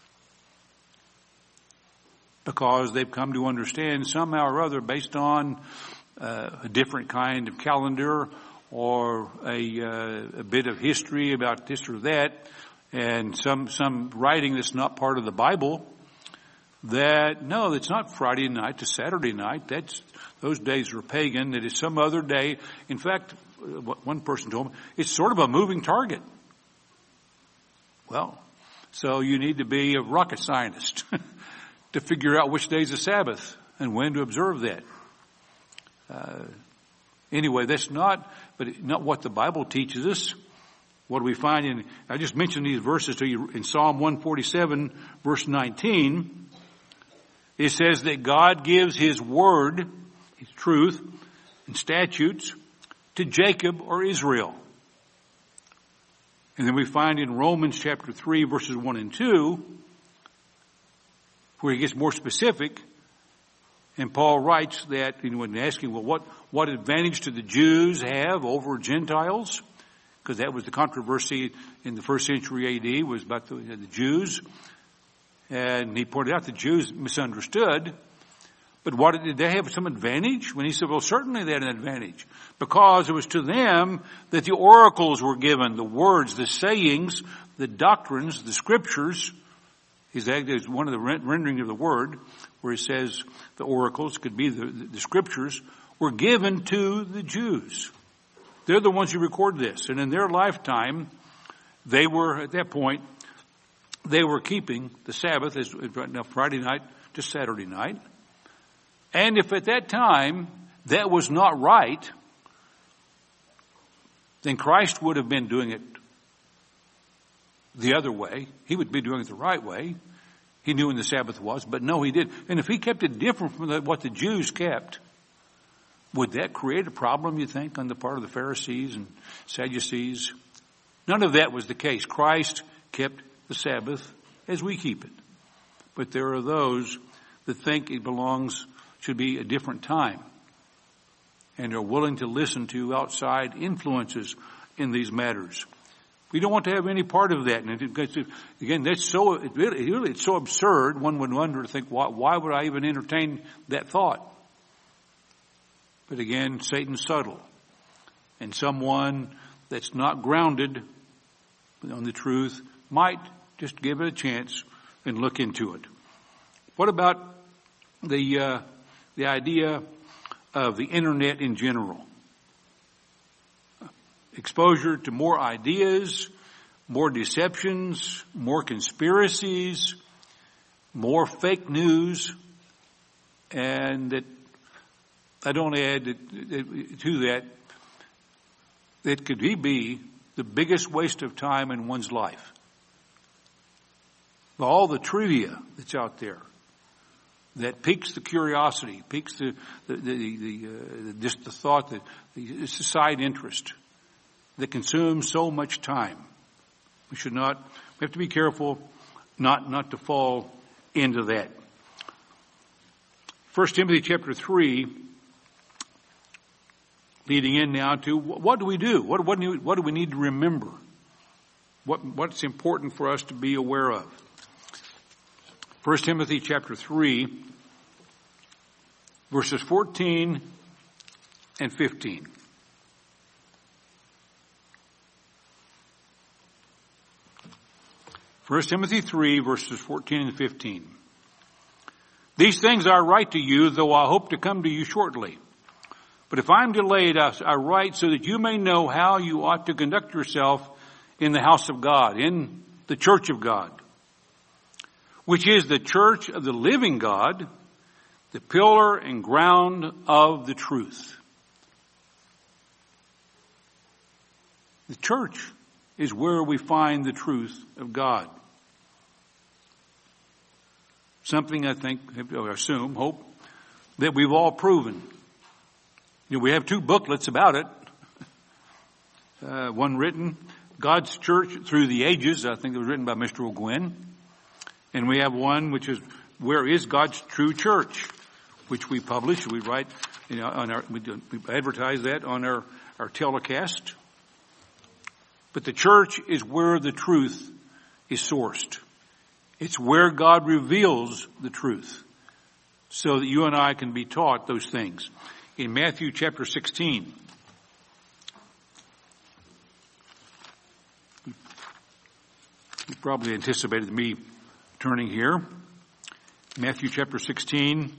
because they've come to understand somehow or other, based on a different kind of calendar or a bit of history about this or that, and some writing that's not part of the Bible, that no, it's not Friday night to Saturday night. Those days are pagan. It is some other day. In fact, one person told me, it's sort of a moving target. Well, so you need to be a rocket scientist to figure out which day's the Sabbath and when to observe that. Anyway, that's not what the Bible teaches us. What do we find I just mentioned these verses to you in Psalm 147, verse 19. It says that God gives His word, His truth, and statutes to Jacob or Israel. And then we find in Romans chapter 3, verses 1 and 2, where he gets more specific, and Paul writes that, when asking, well, what advantage do the Jews have over Gentiles? Because that was the controversy in the first century A.D., was about the Jews. And he pointed out the Jews misunderstood. But did they have some advantage? When he said, well, certainly they had an advantage. Because it was to them that the oracles were given, the words, the sayings, the doctrines, the scriptures. There's one of the rendering of the word where he says the oracles could be the scriptures were given to the Jews. They're the ones who record this. And in their lifetime, they were, at that point, they were keeping the Sabbath as Friday night to Saturday night. And if at that time that was not right, then Christ would have been doing it the other way. He would be doing it the right way. He knew when the Sabbath was, but no, he did. And if he kept it different from what the Jews kept, would that create a problem, you think, on the part of the Pharisees and Sadducees? None of that was the case. Christ kept the Sabbath as we keep it. But there are those that think it should be a different time, and are willing to listen to outside influences in these matters. We don't want to have any part of that. And again, it's so absurd. One would wonder, think, why would I even entertain that thought? But again, Satan's subtle. And someone that's not grounded on the truth might just give it a chance and look into it. What about the idea of the internet in general? Exposure to more ideas, more deceptions, more conspiracies, more fake news, and that I don't add to that, it could be the biggest waste of time in one's life. All the trivia that's out there that piques the curiosity, piques the thought, that the side interest that consumes so much time. We have to be careful not to fall into that. 1 Timothy chapter 3, leading in now to what do we do? What do we need to remember? What's important for us to be aware of? 1 Timothy chapter 3, verses 14 and 15. 1 Timothy 3, verses 14 and 15. These things I write to you, though I hope to come to you shortly. But if I am delayed, I write so that you may know how you ought to conduct yourself in the house of God, in the church of God, which is the church of the living God, the pillar and ground of the truth. The church is where we find the truth of God. Something I think, or assume, hope, that we've all proven. We have 2 booklets about it. One written, God's Church Through the Ages, I think it was written by Mr. O'Gwen. And we have one which is, Where is God's True Church? Which we publish, we write, we advertise that on our telecast. But the church is where the truth is sourced. It's where God reveals the truth so that you and I can be taught those things. In Matthew chapter 16, you probably anticipated me turning here. Matthew chapter 16.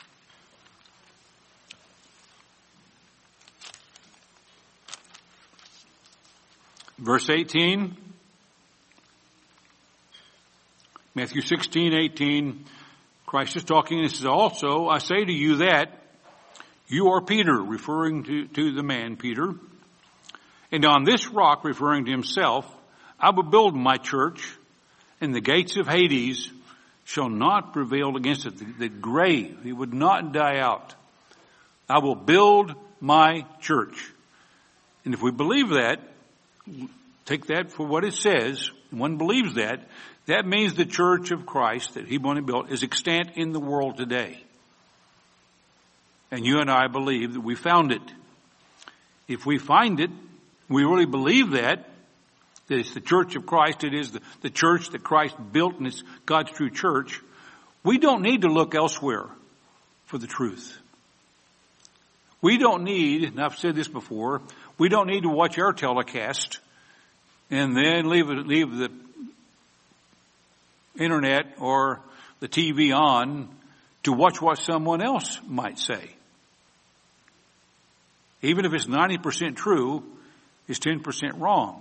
Verse 18. Matthew 16:18. Christ is talking and says, also, I say to you that you are Peter, referring to the man Peter. And on this rock, referring to himself, I will build my church, and the gates of Hades shall not prevail against it. The grave, it would not die out. I will build my church. And if we believe that, take that for what it says, and one believes that, that means the church of Christ that he wanted built is extant in the world today. And you and I believe that we found it. If we find it, we really believe that it's the church of Christ, it is the church that Christ built and it's God's true church, we don't need to look elsewhere for the truth. We don't need, and I've said this before, we don't need to watch our telecast and then leave the internet or the TV on to watch what someone else might say. Even if it's 90% true, it's 10% wrong.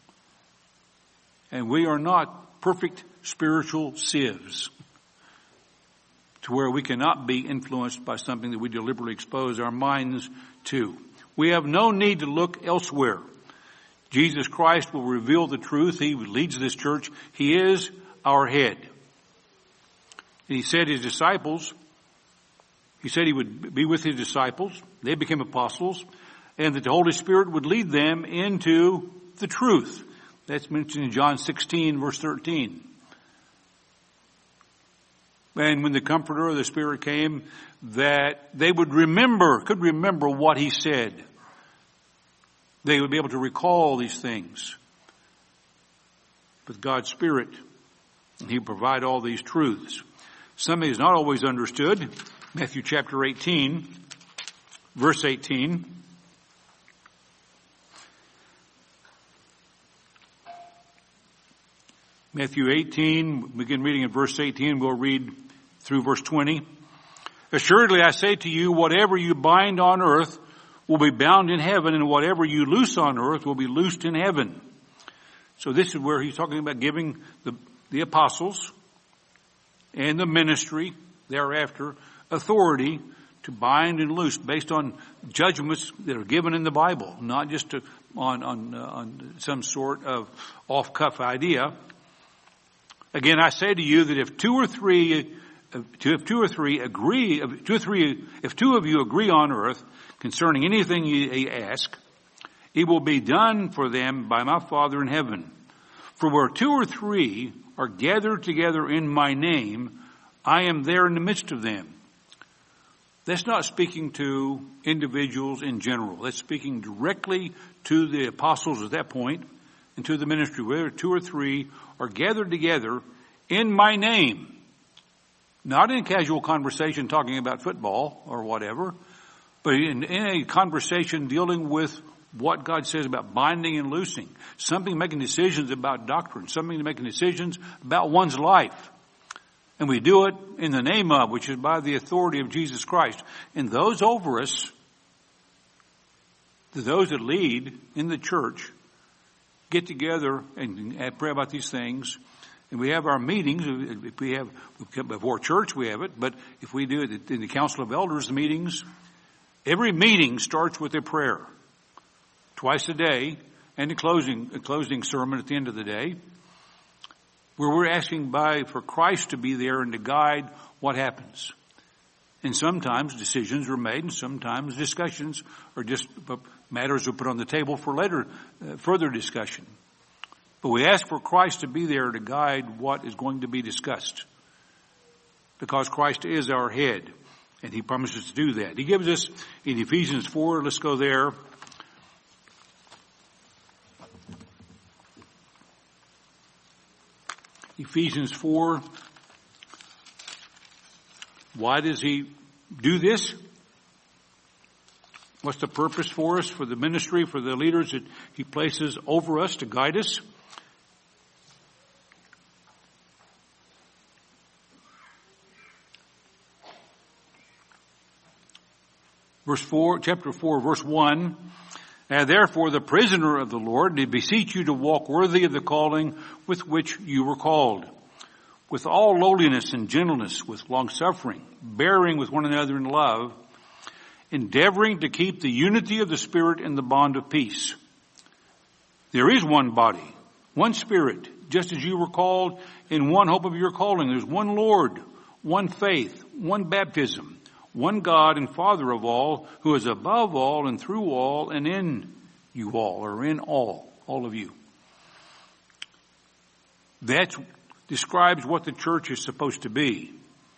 And we are not perfect spiritual sieves to where we cannot be influenced by something that we deliberately expose our minds to. We have no need to look elsewhere. Jesus Christ will reveal the truth. He leads this church. He is our head. And he said his disciples, he said he would be with his disciples. They became apostles. And that the Holy Spirit would lead them into the truth. That's mentioned in John 16, verse 13. And when the Comforter of the Spirit came, that they would could remember what he said. They would be able to recall these things. With God's Spirit, he would provide all these truths. Something is not always understood. Matthew chapter 18, verse 18. Matthew 18, begin reading in verse 18, we'll read through verse 20. Assuredly I say to you, whatever you bind on earth will be bound in heaven, and whatever you loose on earth will be loosed in heaven. So this is where he's talking about giving the apostles and the ministry thereafter authority to bind and loose based on judgments that are given in the Bible, not just on some sort of off-cuff idea. Again, I say to you that if two of you agree on earth concerning anything you ask, it will be done for them by my Father in heaven. For where 2 or 3 are gathered together in my name, I am there in the midst of them. That's not speaking to individuals in general. That's speaking directly to the apostles at that point and to the ministry. Where 2 or 3 are gathered together in my name. Not in casual conversation talking about football or whatever, but in a conversation dealing with what God says about binding and loosing, something making decisions about doctrine, something making decisions about one's life. And we do it in the name of, which is by the authority of Jesus Christ. And those over us, those that lead in the church, get together and pray about these things. And we have our meetings. If we have, before church, we have it. But if we do it in the Council of Elders meetings, every meeting starts with a prayer. Twice a day, and a closing sermon at the end of the day, where we're asking for Christ to be there and to guide what happens. And sometimes decisions are made, and sometimes discussions are just matters are put on the table for later, further discussion. But we ask for Christ to be there to guide what is going to be discussed. Because Christ is our head, and He promises to do that. He gives us in Ephesians 4, let's go there. Ephesians 4. Why does He do this? What's the purpose for us, for the ministry, for the leaders that He places over us to guide us? Chapter 4, verse 1. And therefore, the prisoner of the Lord, I beseech you to walk worthy of the calling with which you were called, with all lowliness and gentleness, with long-suffering, bearing with one another in love, endeavoring to keep the unity of the Spirit in the bond of peace. There is one body, one Spirit, just as you were called in one hope of your calling. There's one Lord, one faith, one baptism, one God and Father of all, who is above all and through all and in you all, or in all of you. That describes what the church is supposed to be.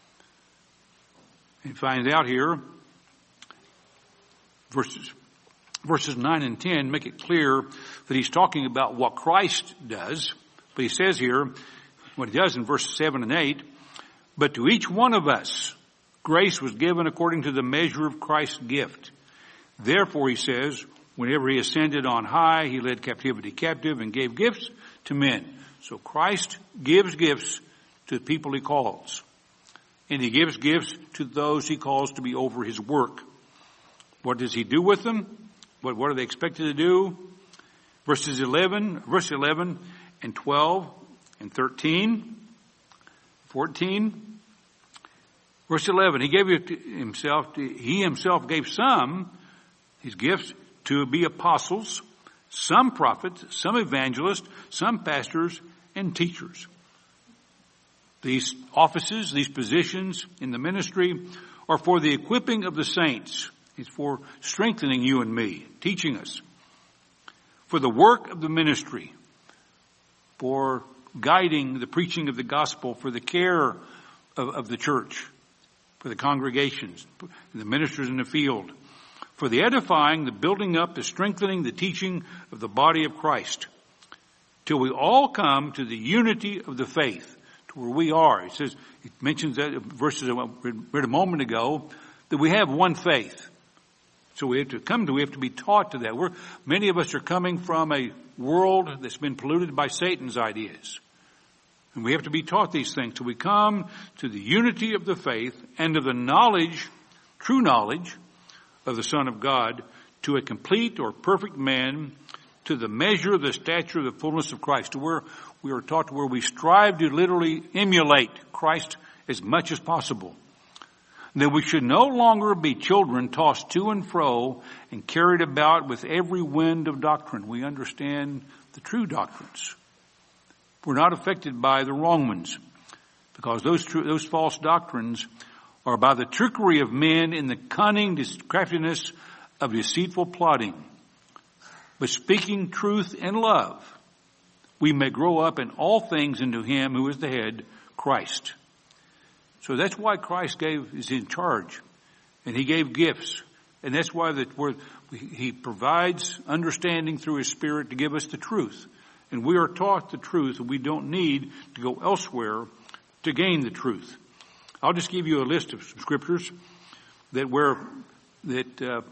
And find out here, verses 9 and 10 make it clear that he's talking about what Christ does. But he says here, what he does in verses 7 and 8, but to each one of us, grace was given according to the measure of Christ's gift. Therefore, he says, whenever He ascended on high, He led captivity captive and gave gifts to men. So Christ gives gifts to the people He calls. And He gives gifts to those He calls to be over His work. What does He do with them? What are they expected to do? Verse 11 and 12 and 13, 14. Verse 11, He Himself gave some, His gifts, to be apostles, some prophets, some evangelists, some pastors, and teachers. These offices, these positions in the ministry are for the equipping of the saints. It's for strengthening you and me, teaching us. For the work of the ministry, for guiding the preaching of the gospel, for the care of the church, for the congregations, the ministers in the field, for the edifying, the building up, the strengthening, the teaching of the body of Christ, till we all come to the unity of the faith, to where we are. It mentions that verses I read a moment ago, that we have one faith. So we have to be taught to that. Many of us are coming from a world that's been polluted by Satan's ideas. And we have to be taught these things till we come to the unity of the faith and of the knowledge, true knowledge of the Son of God, to a complete or perfect man, to the measure of the stature of the fullness of Christ, to where we are taught to where we strive to literally emulate Christ as much as possible. That we should no longer be children tossed to and fro and carried about with every wind of doctrine. We understand the true doctrines. We're not affected by the wrong ones, because those false doctrines are by the trickery of men in the cunning craftiness of deceitful plotting. But speaking truth in love, we may grow up in all things into Him who is the head, Christ. So that's why Christ is in charge, and He gave gifts. And that's why He provides understanding through His Spirit to give us the truth. And we are taught the truth, and we don't need to go elsewhere to gain the truth. I'll just give you a list of some scriptures that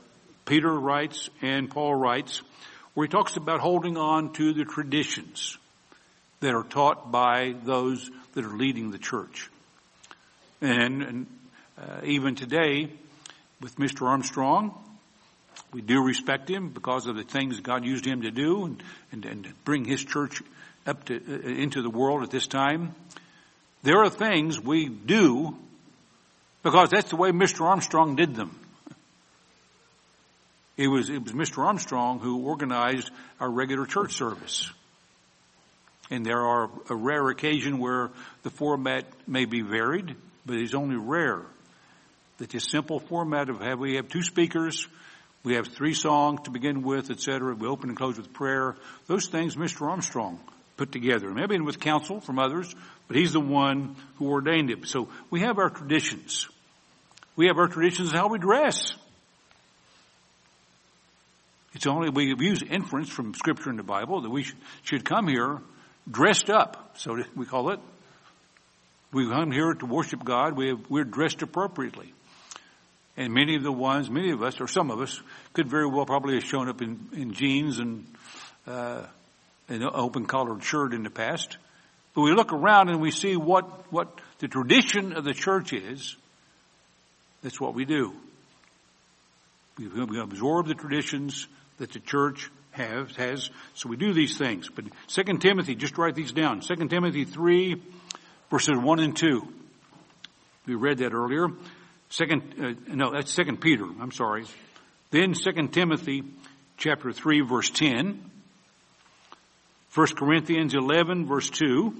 Peter writes and Paul writes, where he talks about holding on to the traditions that are taught by those that are leading the church. And even today, with Mr. Armstrong, we do respect him because of the things God used him to do and bring his church up to into the world at this time. There are things we do because that's the way Mr. Armstrong did them. It was Mr. Armstrong who organized our regular church service. And there are a rare occasion where the format may be varied, but it's only rare that this simple format of we have 2 speakers, we have 3 songs to begin with, etc. We open and close with prayer. Those things Mr. Armstrong put together. Maybe with counsel from others, but he's the one who ordained it. So we have our traditions. We have our traditions of how we dress. It's only we use inference from Scripture and the Bible that we should come here dressed up, so we call it. We come here to worship God. We're dressed appropriately. And many of us, or some of us, could very well probably have shown up in jeans and an open collared shirt in the past. But we look around and we see what the tradition of the church is. That's what we do. We absorb the traditions that the church has. So we do these things. But 2 Timothy, just write these down. 2 Timothy 3, verses 1 and 2. We read that earlier. That's 2 Peter. I'm sorry. Then 2 Timothy chapter 3, verse 10. 1 Corinthians 11, verse 2.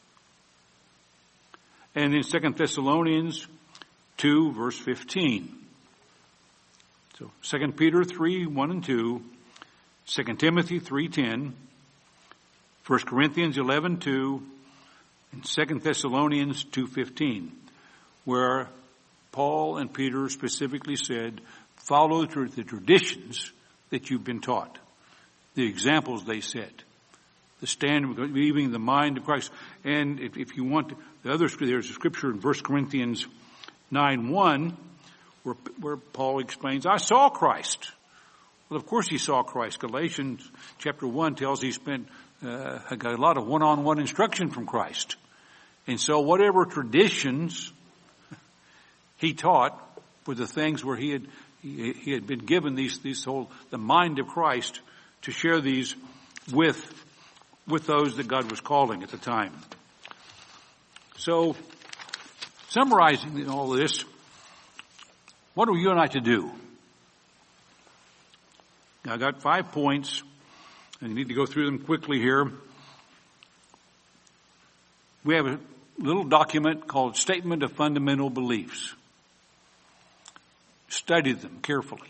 And then 2 Thessalonians 2, verse 15. So 2 Peter 3, 1 and 2, 2 Timothy 3:10, 1 Corinthians 11:2, and 2 Thessalonians 2:15, where Paul and Peter specifically said, follow the traditions that you've been taught, the examples they set, the standard, leaving the mind of Christ. And if you want, there's a scripture in 1 Corinthians 9:1, where Paul explains, I saw Christ. Well, of course he saw Christ. Galatians chapter 1 tells he got a lot of one-on-one instruction from Christ. And so whatever traditions he taught were the things where he had been given the mind of Christ to share these with those that God was calling at the time. So, summarizing all this, what are you and I to do? Now, I got 5 points, and I need to go through them quickly here. We have a little document called Statement of Fundamental Beliefs. Study them carefully.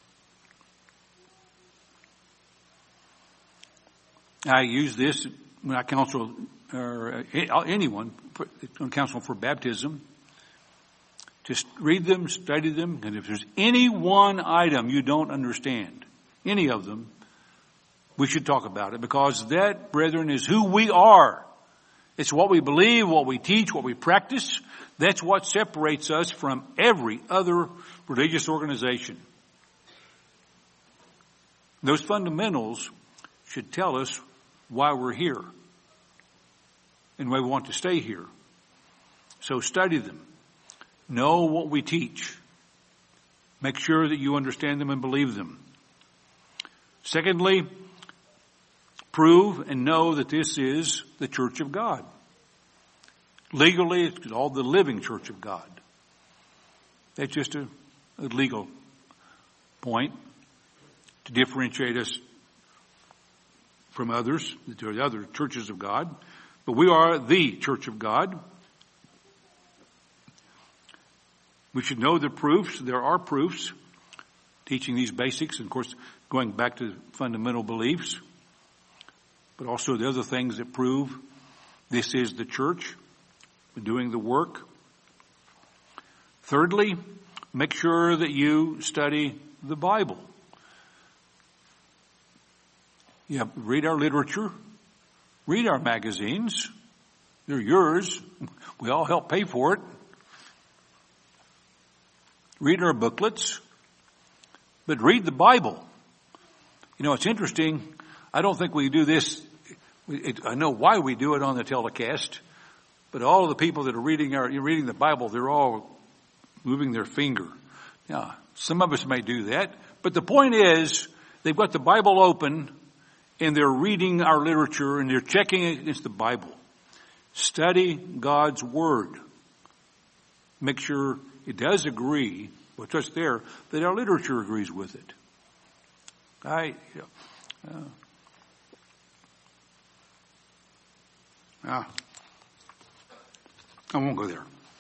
I use this when I counsel anyone on counsel for baptism. Just read them, study them, and if there's any one item you don't understand, any of them, we should talk about it, because that, brethren, is who we are. It's what we believe, what we teach, what we practice. That's what separates us from every other religious organization. Those fundamentals should tell us why we're here and why we want to stay here. So study them. Know what we teach. Make sure that you understand them and believe them. Secondly, prove and know that this is the Church of God. Legally, it's called the living Church of God. That's just a legal point to differentiate us from others, the other churches of God. But we are the Church of God. We should know the proofs. There are proofs teaching these basics, and of course, going back to fundamental beliefs, but also the other things that prove this is the church doing the work. Thirdly, make sure that you study the Bible. Read our literature, read our magazines. They're yours. We all help pay for it. Read our booklets. but read the Bible. You know, it's interesting. I don't think we do this. I know why we do it on the telecast, but all of the people that are reading the Bible, they're all moving their finger. Now, some of us may do that, but the point is, they've got the Bible open, and they're reading our literature, and they're checking it against the Bible. Study God's Word. Make sure it does agree, what's just there, that our literature agrees with it. I won't go there.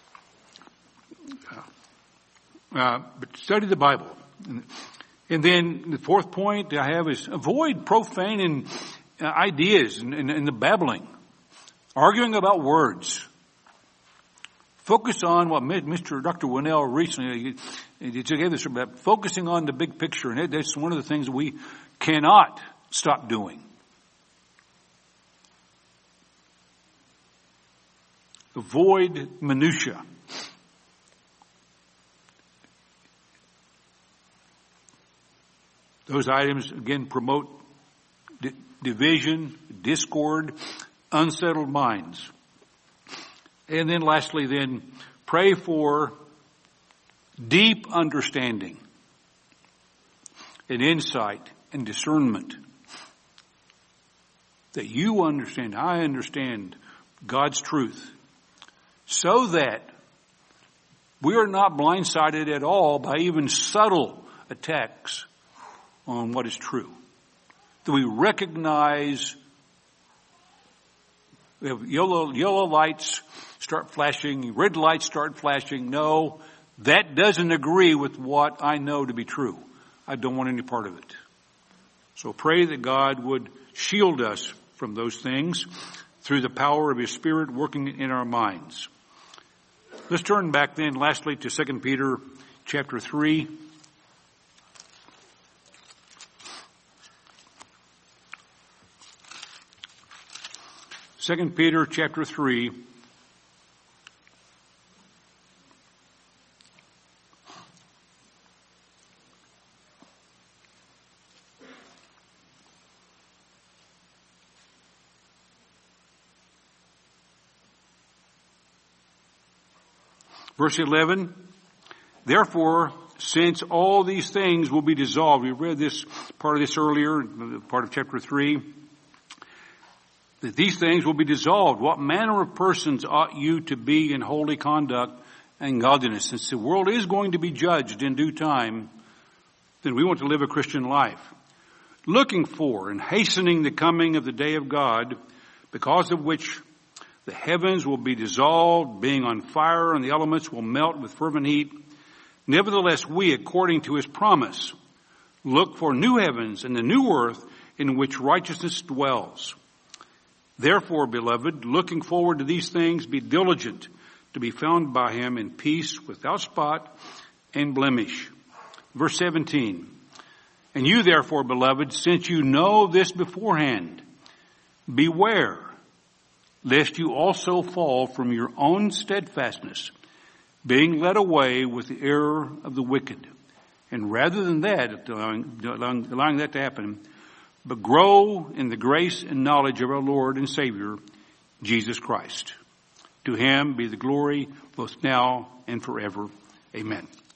But study the Bible. And then the fourth point I have is avoid profane ideas and the babbling, arguing about words. Focus on what Dr. Winnell recently gave us about focusing on the big picture, and that's one of the things we cannot stop doing. Avoid minutia. Those items, again, promote division, discord, unsettled minds. And then lastly, pray for deep understanding and insight and discernment. That you understand, I understand God's truth, so that we are not blindsided at all by even subtle attacks on what is true. That we recognize we have yellow lights start flashing, red lights start flashing. No, that doesn't agree with what I know to be true. I don't want any part of it. So pray that God would shield us from those things through the power of His Spirit working in our minds. Let's turn back then lastly to 2 Peter chapter 3. 2 Peter chapter 3. Verse 11, therefore, since all these things will be dissolved, we read this part of this earlier, part of chapter 3, that these things will be dissolved. What manner of persons ought you to be in holy conduct and godliness? Since the world is going to be judged in due time, then we want to live a Christian life, looking for and hastening the coming of the day of God, because of which the heavens will be dissolved, being on fire, and the elements will melt with fervent heat. Nevertheless, we, according to His promise, look for new heavens and the new earth in which righteousness dwells. Therefore, beloved, looking forward to these things, be diligent to be found by Him in peace, without spot and blemish. Verse 17, and you therefore, beloved, since you know this beforehand, beware, lest you also fall from your own steadfastness, being led away with the error of the wicked. And rather than that, allowing that to happen, but grow in the grace and knowledge of our Lord and Savior, Jesus Christ. To Him be the glory both now and forever. Amen.